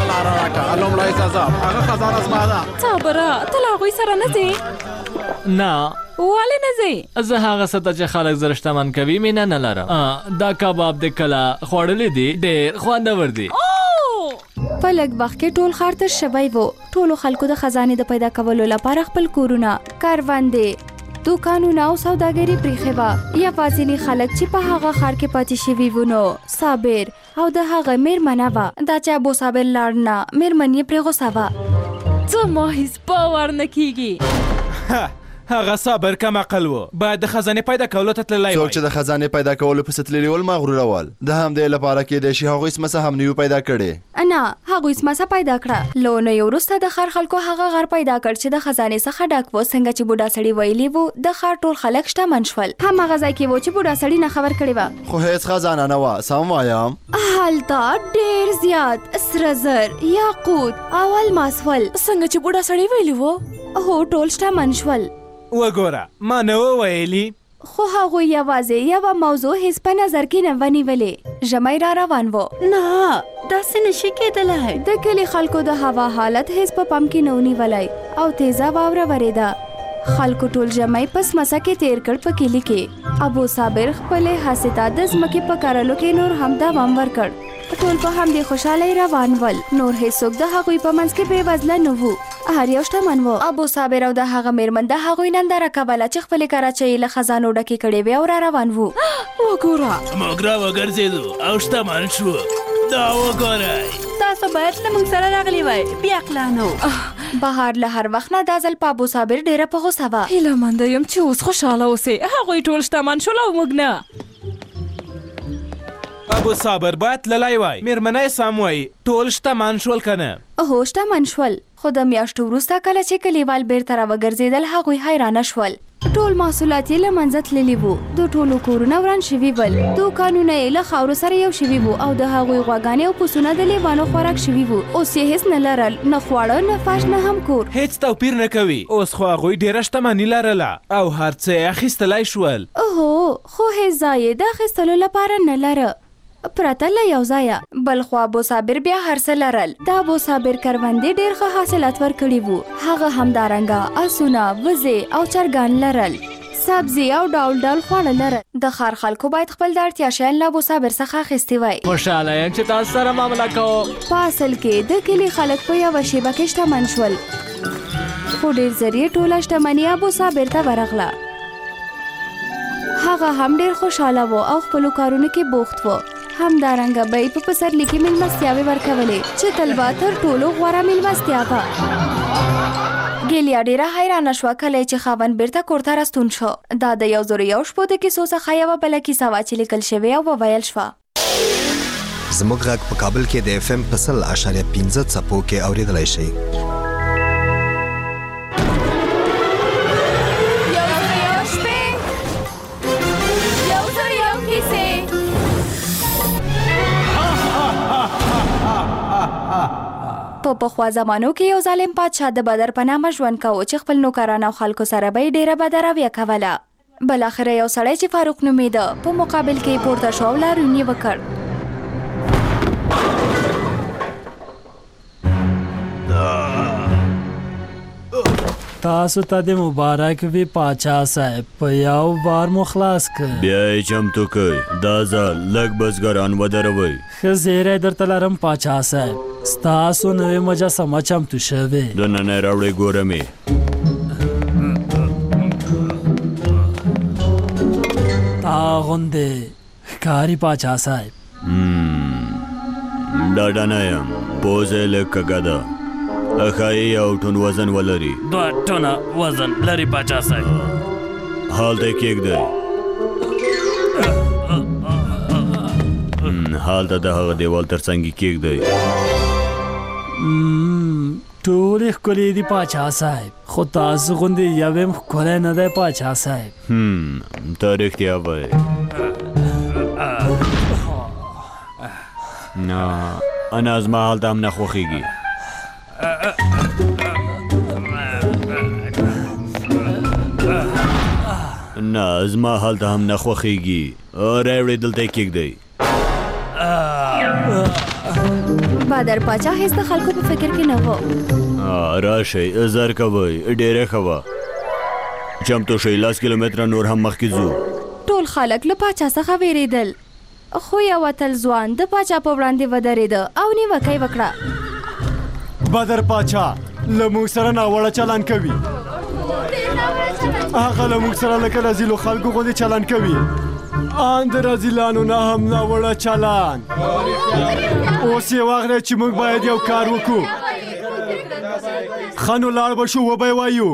لومړی ځه هغه خزانه زما ده. صابره ته له هغوی سره نه ځې؟ نه ولې نه ځې؟ زه هغه څه ته چې خلک زر شتمن کوي مینه نه لرم. دا کباب د کله خوړلی دی ډېر خوندور دی. په لږ وخت کې ټول ښار تر شوی و. ټولو خلکو د خزانې د پیدا کولو لپاره خپل کورونه، کاروندې، دوکانونه او سوداګري پریښې وه. یوازیني خلک چې په هغه ښار کې پاتې شوي وو نو صابر او د هغه میرمنه وه. دا چې ابو صابر لاړ نه، میرمن یې پرې غوسه وه. زما هیڅ باور نه کیږي. هغه صابر کم عقل و، باید د خزانې پیدا کولو ته تللی وای. څوک چې د خزانې پیدا کولو پسې تللي ول مغروره ول. د همدې لپاره کیدای شي هغوی سمڅه هم نه پیدا کړې. نه هغوی سمڅه پیدا کړه. له اونیو وروسته د ښار خلکو هغه غر پیدا کړ چې د خزانې څخه ډک و. څنګه چې بوډا سړي ویلي وو د ښار ټول خلک شتمن شول. هماغه ځای کې و چې بوډا سړي نه خبر کړې وه. خو هیڅ خزانه نه وه. سم وایم؟ هلته ډېر زیات سره زر، یاقوت او الماس ول. څنګه چې بوډا سړي ویلي وو؟ هو ټول شتمن شول. وګوره ما نه و ویلي. خو هغوی یوازې یوه موضوع هیڅ په نظر کې نه ونیولې. ژمی را روان و. نه داسې نشي کېدلی. د کلي خلکو د هوا حالت هیڅ په پام کې نه ونیولی او تیزه واوره ورېده. خلکو ټول ژمی په سمڅه کې تیر کړ په کلي کې. ابو صابر خپلې هڅې ته د ځمکې په کرلو کې نور هم دوام ورکړ. ټول په همدې خوشحالۍ روان ول. نور هیڅوک د هغوی په منځ کې بې وزله نه وو. هر یو شتمن و. ابو صابر او د هغه میرمن د هغوی ننداره کوله چې خپلې کراچۍ له خزانو ډکې کړې وې او را روان وو. وګوره موږ را وګرځېدو او شتمن شو. دا وګورئ. تاسو باید له موږ سره راغلي وای. بې عقله نو. بهار له هر وخت نه دا ځل په ابو صابر ډېره په غوسه وه. هیله منده یم چې اوس خوشحاله اوسې. هغوی ټول شتمن شول او موږ نه. ابو صابر باید تللی وای. میرمنه یې سم وایي ټول شتمن شول که نه؟ هو شتمن شول. خو د میاشتو وروسته کله چې کلیوال بیرته را وګرځېدل هغوی حیرانه شول. ټول محصولات یې له منځه تللي وو. د ټولو کورونه وران شوي ول. دوکانونه یې له خاورو سره یو شوي وو او د هغوی غواګانې او پسونه د لیوانو خوراک شوي وو. اوس یې هیڅ نه لرل، نه خواړه نه فرش نه هم کور. هیڅ توپیر نه کوي. اوس خو هغوی ډېره شتمني لرله او هر څه یې اخیستلی شول. هو خو هیڅ ځای یې د اخیستلو لپاره نه لره. پرته له یو ځایه. بل خو ابو صابر بیا هر څه لرل. د ابو صابر کروندې ډېر ښه حاصلات ورکړي وو. هغه همدارنګه اسونه، وزې او چرګان لرل. سبزي او ډول ډول خواړه لرل. د ښار خلکو باید خپل د اړتیا شیان له ابو صابر څخه اخیستي وای. خوشحاله یم چې تاسو سره معامله کوم. په اصل کې د کلي خلک په یوه شیبه کې شتمن شول. خو ډېر زر یې ټوله شتمني ابو صابر ته ورغله. هغه هم ډېر خوشحاله و او خپلو کارونو کې بوخت و. همدارنګه به یې په پسرلي کې میلمستیاوې ورکولې چې تل به تر ټولو غوره میلمستیا وه. ګیلیا ډېره حیرانه شوه کله چې خاوند بیرته کور ته راستون شو. دا د یو زرو یو شپو د کیسو څخه یوه بله کیسه وه چې لیکل شوې او وویل شوه. زموږ غږ په کابل کې د اف ام په سل اشاریه پنځه څپو کې اورېدلی شئ. په پخوا زمانو کې یو ظالم پادشاه د بدر په نامه ژوند کاوه چې خپل نوکران او خلکو سره به یې ډېره بدرویه کوله. بالاخره یو سړی چې فاروق نومېده په مقابل کې یې پورته شو او لاروین یې وکړ. تاسو ته د مبارک وي پاچا صاحب. په یو بار مو خلاص کړ. بیا یې چمتو کړئ. دا ځل لږ بزګران ودروئ. ښه زیری درته لرم پاچا صاحب. ستاسو نوې مجسمه چمتو شوې. دننه راوړئ ګورم یې. تا غوندې ښکاري پاچا صاحب. ډاډه نه یم. پوزه یې لږ کږه ده. ښایي یو ټن وزن ولري. دوه ټنه وزن لري پاچا صاحب. هلته یې کېږدئ. هلته د هغه دیوال تر څنګ یې کېږدئ. ټولې ښکلې دي پاچا صاحب. خو تاسو غوندې یو هم ښکلی نه دی پاچا صاحب. ته رښتیا وایې. نه انا زما هلته هم نه خوښېږي. نه زما هلته هم نه خوښېږي راوړې دلته یې کېږدئ بادر پاچا هیڅ د خلکو په فکر کې نه و راشئ زر کوئ ډېره ښه وه چمتو شئ لس کیلومتره نور هم مخکې ځو ټول خلک له پاچا څخه ویرېدل خو یو اتل ځوان د پاچا په وړاندې ودرېده او نیوکه یې وکړه بدر پاچا له موږ سره ناوړه چلند کوي هغه له موږ سره لکه رذیلو خلکو غوندې چلند کوي ان د رذیلانو نه هم ناوړه چلند اوس یې وخت دی چې موږ باید یو کار وکړو ښه نو لاړ به شو وبه یې وایو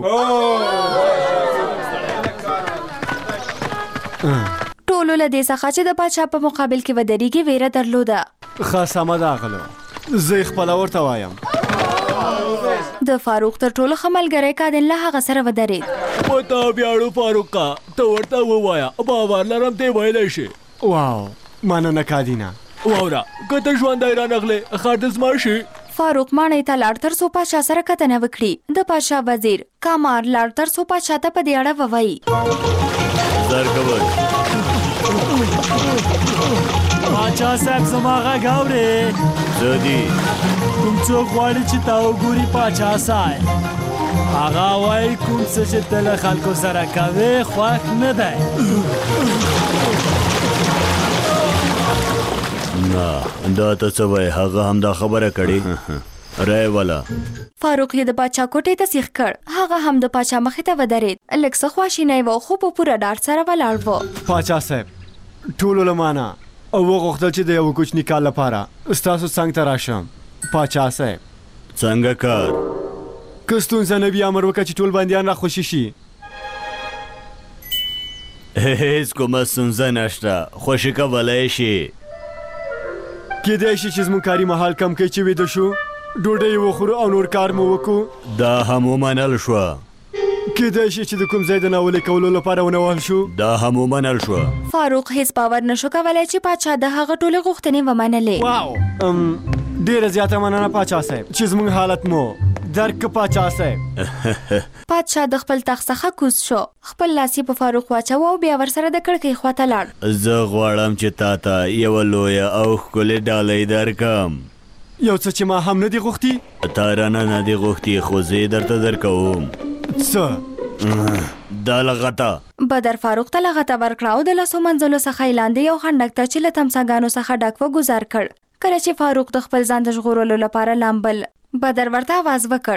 ټولو له دې څخه چې د پاچا په مقابل کې ودرېږي ویره درلوده ښه سمه ده غلو زه یې خپله ورته وایم د فاروق تر ټولو ښه ملګری کادن له هغه سره ودرېد په تا ویاړو فاروقه ته ورته ووایه باور لرم تی ویلی شي واو مننه کادینه واوره که ته ژوندی رانغلې ښار دې زما شي فاروق ماڼۍ ته لاړ تر څو پاچا سره کتنه وکړي د پاچا وزیر کامار لاړ تر څو پاچا ته په دې اړه ووایي زر کوئ پاچا صاحب زما غږ اورې زه دي کوم څوک غواړي چې تا وګوري پاچا صاحب هغه وایي کوم څه چې ته له خلکو سره کوې خوښ نه دی نه دا ته څه وایې هغه همدا خبره کړې رای والا فاروق یې د پاچا کوټې ته سیخ کړ هغه هم د پاچا مخې ته ودرېد لږ څه خواشینی و خو په پوره ډاډ سره ولاړ و پاچا صاحب ټولو له مانه او وغوښتل چې د یو کوچني کار لپاره ستاسو څنګ ته راشم پاچا صاحب څنګه کار که ستونزه نه وي امر وکړه چې ټول بندیان راخوشي شي هیڅ کومه ستونزه نشته خوشي کولی شي کیدای شي چې زموږ کاري مهال کم کوي چې ویده شو ډوډۍ وخورو او نور کار مو وکړو دا هم ومنل شوه کیدای شي چې د کوم ځای د ناولې کولو لپاره ونه وهل شو دا هم ومنل شوه فاروق هیڅ باور نشو کولی چې پاچا د هغه ټولې غوښتنې ومنلې واو ډېره زیاته مننه پاچا صاحب چې زموږ حالت مو درک که پاچا صاحب پاچا د خپل تخت څخه کوز شو خپل لاس یې په فاروق واچوه او بیا ورسره د کړکۍ خواته لاړ زه غواړم چې تا ته یوه لویه او ښکلې ډالۍ درکړم یو څه چې ما هم نه دي غوښتي تا رانه نه دي غوښتي خو زه یې درته درکوم څه دا لغته بدر فاروق ته لغته ورکړه او د لاسو منځلو څخه یې لاندې یو خندق ته چې له تمساګانو څخه ډک و ګوزار کړ کله چې فاروق د خپل ځان د ژغورلو لپاره لامبل بدر ورته आवाज وکړ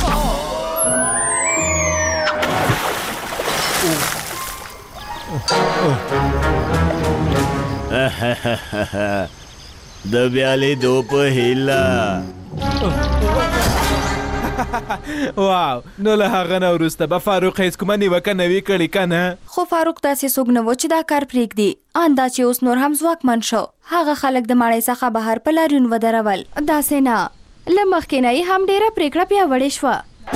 د بیا لیدو په هیله واو نو له هغه نه وروسته به فاروق هیڅ کومه نیوکه نه وي کړې که نه خو فاروق داسې څوک نه و چې دا کار پرېږدي ان دا چې اوس نور هم ځواکمن شو هغه خلک د ماڼۍ څخه بهر په لاریون ودرول داسې نه له مخکې نه یې هم ډېره پرېکړه پیاوړې شوه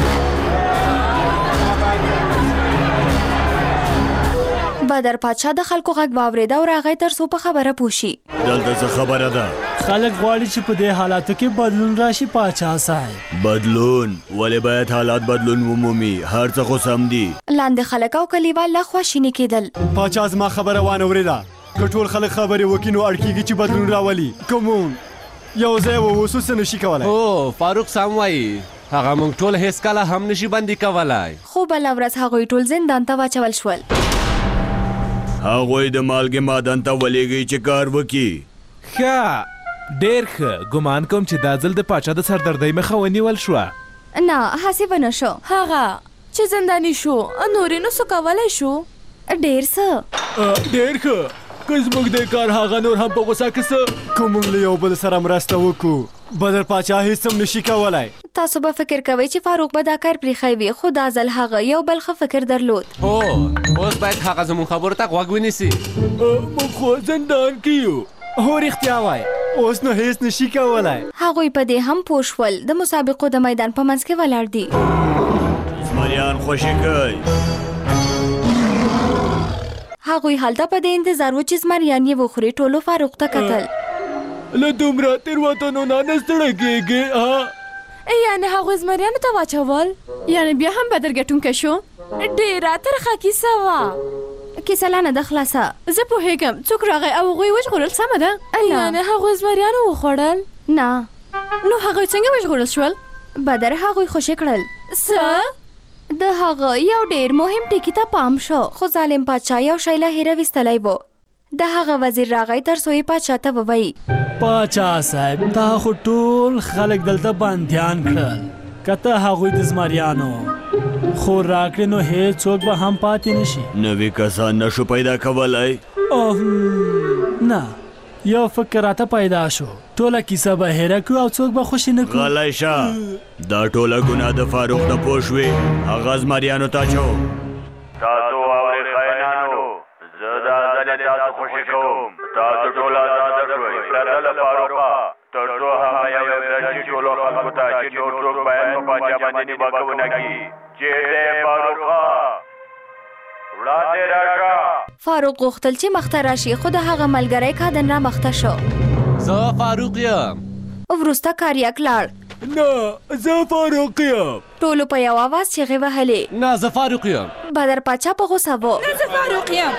بدر پاچا د خلکو غږ واورېد او راغی تر څو په خبره پوه شي دلته څه خبره ده خلک غواړي چې په دې حالاتو کې بدلون راشي پاچا صاحب بدلون ولې باید حالات بدلون ومومي هر څه خو سم دي لاندې خلک او کلیوال لا خواشیني کېدل پاچا زما خبره وانه اورېده که ټول خلک خبرې وکړي نو اړ کېږي چې بدلون راولي کومون یو ځای واوسو څه نشي کولی هو فاروق سم وایي هغه موږ ټول هیڅ کله هم نشي بندي کولی خو بله ورځ هغوی ټول زندان ته واچول شول هغوی د مالګې معدن ته ولېږئ چې کار وکړي ښه ډېر ښه ګمان کوم چې دا ځل د پاچا د سردردۍ مخه ونیول شوه نه هسې به نه شو هغه چې زنداني شو نورې نو څه کولی شو ډېر څه ډېر ښه که زموږ د کار هغه نور هم په غوسه کې څه که موږ له یو بل سره مرسته وکړو بدر پاچا هیڅ هم نشي کولی تاسو به فکر کوئ چې فاروق به دا کار پرېښی وي خو دا ځل هغه یو بل ښه فکر درلود هو اوس باید هغه زموږ خبرو ته غوږ ونیسي موږ خو زندان کې یو هو رښتیا وایي اوس نو هیڅ نشي کولی هغوی په دې هم پوه شول د مسابقو د میدان په منځ کې ولاړ دي زمریان خوشي کوي هغوی هلته په دې انتظار و چې زمریان یې وخوري ټولو فاروق ته کتل له دومره تېروتنو نه نه ستړی کېږې یعنی هغوی زمریانو ته واچول؟ یعنی بیا هم بدر ګټونکی شو؟ ډېره ترخه کیسه وه. کیسه لا نه ده خلاصه. زه پوهېږم څوک راغی او هغوی وژغورل. سمه ده. یعنی هغوی زمریانو وخوړل؟ نه. نو هغوی څنګه وژغورل شول؟ بدر هغوی خوشې کړل. څه؟ د هغه یو ډېر مهم ټکي ته پام شو. خو ظالم پادشاه یو شی له هیره ویستلی و. د هغه وزیر راغی تر څو یې پادشاه ته ووایي پاچا صاحب تا خو ټول خلک دلته بندیان کړل که ته هغوی د زمریانو خو راکړې نو هېڅوک به هم پاتې نشي. نوي کسان نشو پیدا کولی؟ نه یو فکر راته پیدا شو. ټوله کیسه به هېره کړو او څوک به خوشي نه کړو. غلی شه. دا ټوله ګناه د فاروق نه پوه شوې. هغه زمریانو ته اچو. تاسو واورئ خاینانو، زه دا ځلې تاسو خوشي کوم. تاسو ټول ازاده شوئ پرته له فاروقه تر څو هغه یو درجې ټولو خلکو ته چې نور څوک باید په پاچا باندې نیوکه ونه کړي. چېرته یې فاروقه؟ وړاندې راشه. فاروق غوښتل چې مخته راشي خو د هغه ملګری کادن را مخته شو. زه فاروق یم. وروسته کاریاک لاړ. نه زه فاروق یم. ټولو په یو اواز چیغې وهلې. نه زه فاروق یم. بدر پاچا په غوسه و. نه زه فاروق یم.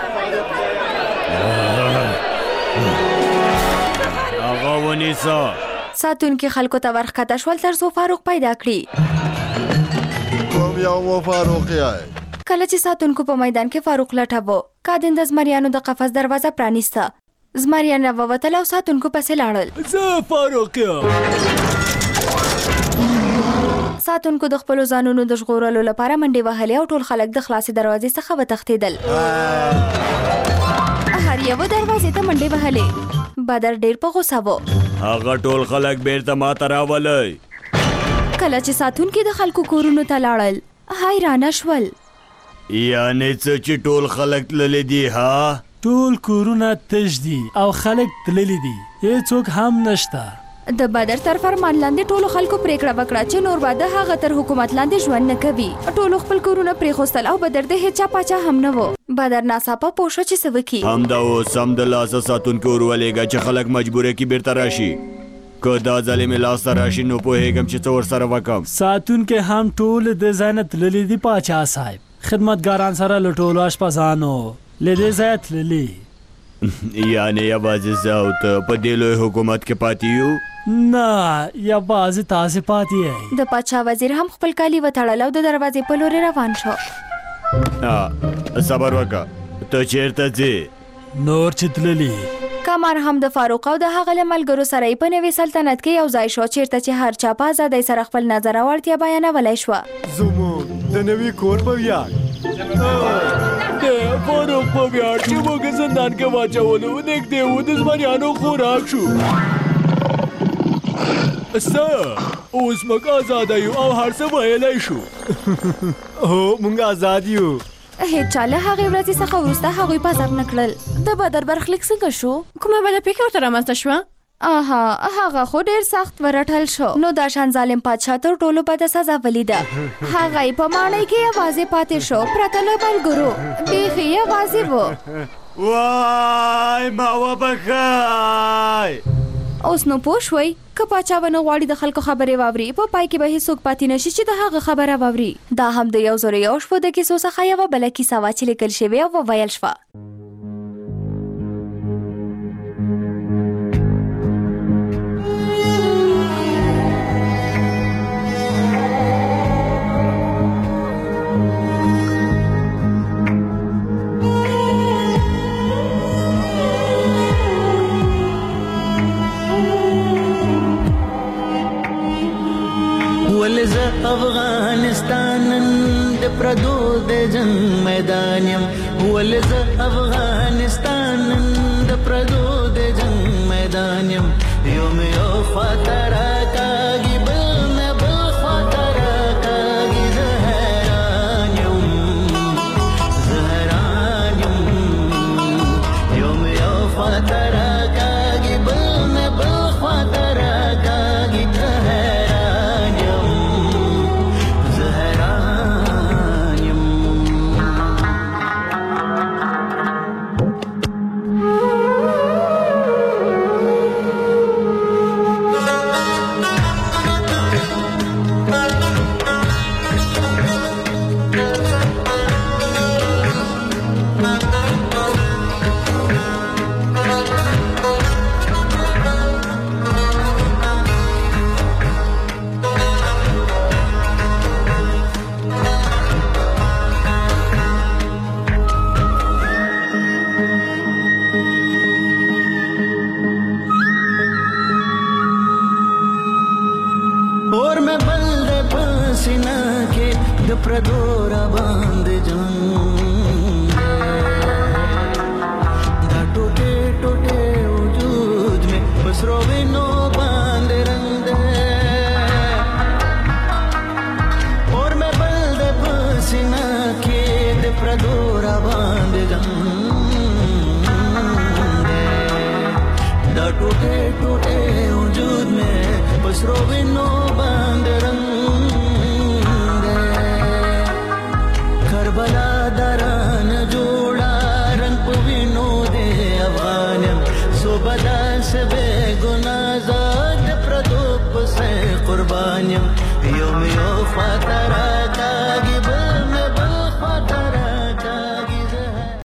هغه ونیسه. ساتونکي خلکو ته ورښکته شول تر څو فاروق پیدا کړي. کوم یو مو فاروق یې؟ کله چې ساتونکو په میدان کې فاروق لټاوه کادن د زمریانو د قفس دروازه پرانیسته. زمریان راووتل او ساتونکو پسې لاړل. زه فاروق یم. ساتونکو د خپلو ځانونو د ژغورلو لپاره منډې وهلې او ټول خلک د خلاصې دروازې څخه وتښتېدل. هر یوه دروازې ته منډې وهلې. بدر ډېر په غوسه و. هغه ټول خلک بیرته ماته راولئ. کله چې ساتونکي د خلکو کورونو ته لاړل حیرانه شول. یعنې څه چې ټول خلک تللی دي ها؟ ټول کورونه تش دي او خلک تللی دي. هېڅوک هم نشته. د بدر تر فرمان لاندې ټولو خلکو پریکړه وکړه چې نور به د هغه تر حکومت لاندې ژوند نه کوي. ټولو خپل کورونه پرېښوستل او بدر د هېچا پاچا هم نه و. بدر ناڅاپه پوه شو چې څه وکړي. همدا اوس سم د لاسه ساتونکي ورولېږه چې خلک مجبوره کړي بیرته راشي. که دا ځلې مې لاسته راشي نو پوهېږم چې څه ورسره وکړم. ساتونکي هم ټول د ځای نه تللي دي پاچا صاحب. خدمتګاران سره له ټولو اشپزانو له دې ځایه تللي. یعنې یوازې زه او ته په دې لوی حکومت کې پاتې یو؟ نه یوازې تاسې پاتې یې. د پاچا وزیر هم خپل کالي وتړل او د دروازې په لورې روان شو. صبر وکړه. ته چېرته ځې؟ نور چې تللي. کمر هم د فاروق او د هغه له ملګرو سره یې په نوي سلطنت کې یو ځای شو چېرته چې هر چا په ازادۍ سره خپل نظر او اړتیا بیانولی شوه. زموږ د نوي کور په ویاړ د فاروق په ویاړ چې موږ زندان کې واچولو نږدې و د زمریانو خوراک شو. څه اوس موږ ازاده یو او هر څه ویلی شو. هو موږ ازاد یو. هېچا له هغې ورځې څخه وروسته هغوی په ازار نه کړل. د بدر برخلیک څنګه شو؟ کومه بده پېښه ورته رامنځته شوه؟ آها هغه خو ډېر سخت ورټل شو. نو دا شان ظالم پادشاه تر ټولو بده سزا ولیده. هغه یې په ماڼۍ کې یوازې پاتې شو پرته له ملګرو. بیخي یوازې و. وای ما وبخئ. اوس نو پوه شوئ که پاچا ونه غواړي د خلکو خبرې واوري په پای کې به هېڅوک پاتې نشي چې د هغه خبره واوري. دا هم د یو زرو یو شپو د کیسو څخه یوه بله کیسه وه چې لیکل شوې او وویل شوه. افغانستان د پردو د جنگ میدان یم. ولې زه افغانستان د پردو د جنگ میدان یم. یو مې یو خواته راکاږي بل مې بل خواته راکاږي. زه حیران یم زه حیران یم. یو مې یو خواته راکاږي بل مې بل خواته راکاږي. ته حیران یم زه حیران یم. د جنگ دے دا ټوټه ټوټه وجود میں پسرو وینو باندې رنگ دے کربلا دران جوړا رنگ په وینو دے افغانم صوبدا سے بے گناہ زاد پردو پسے قربانیم یوم یو فاترہ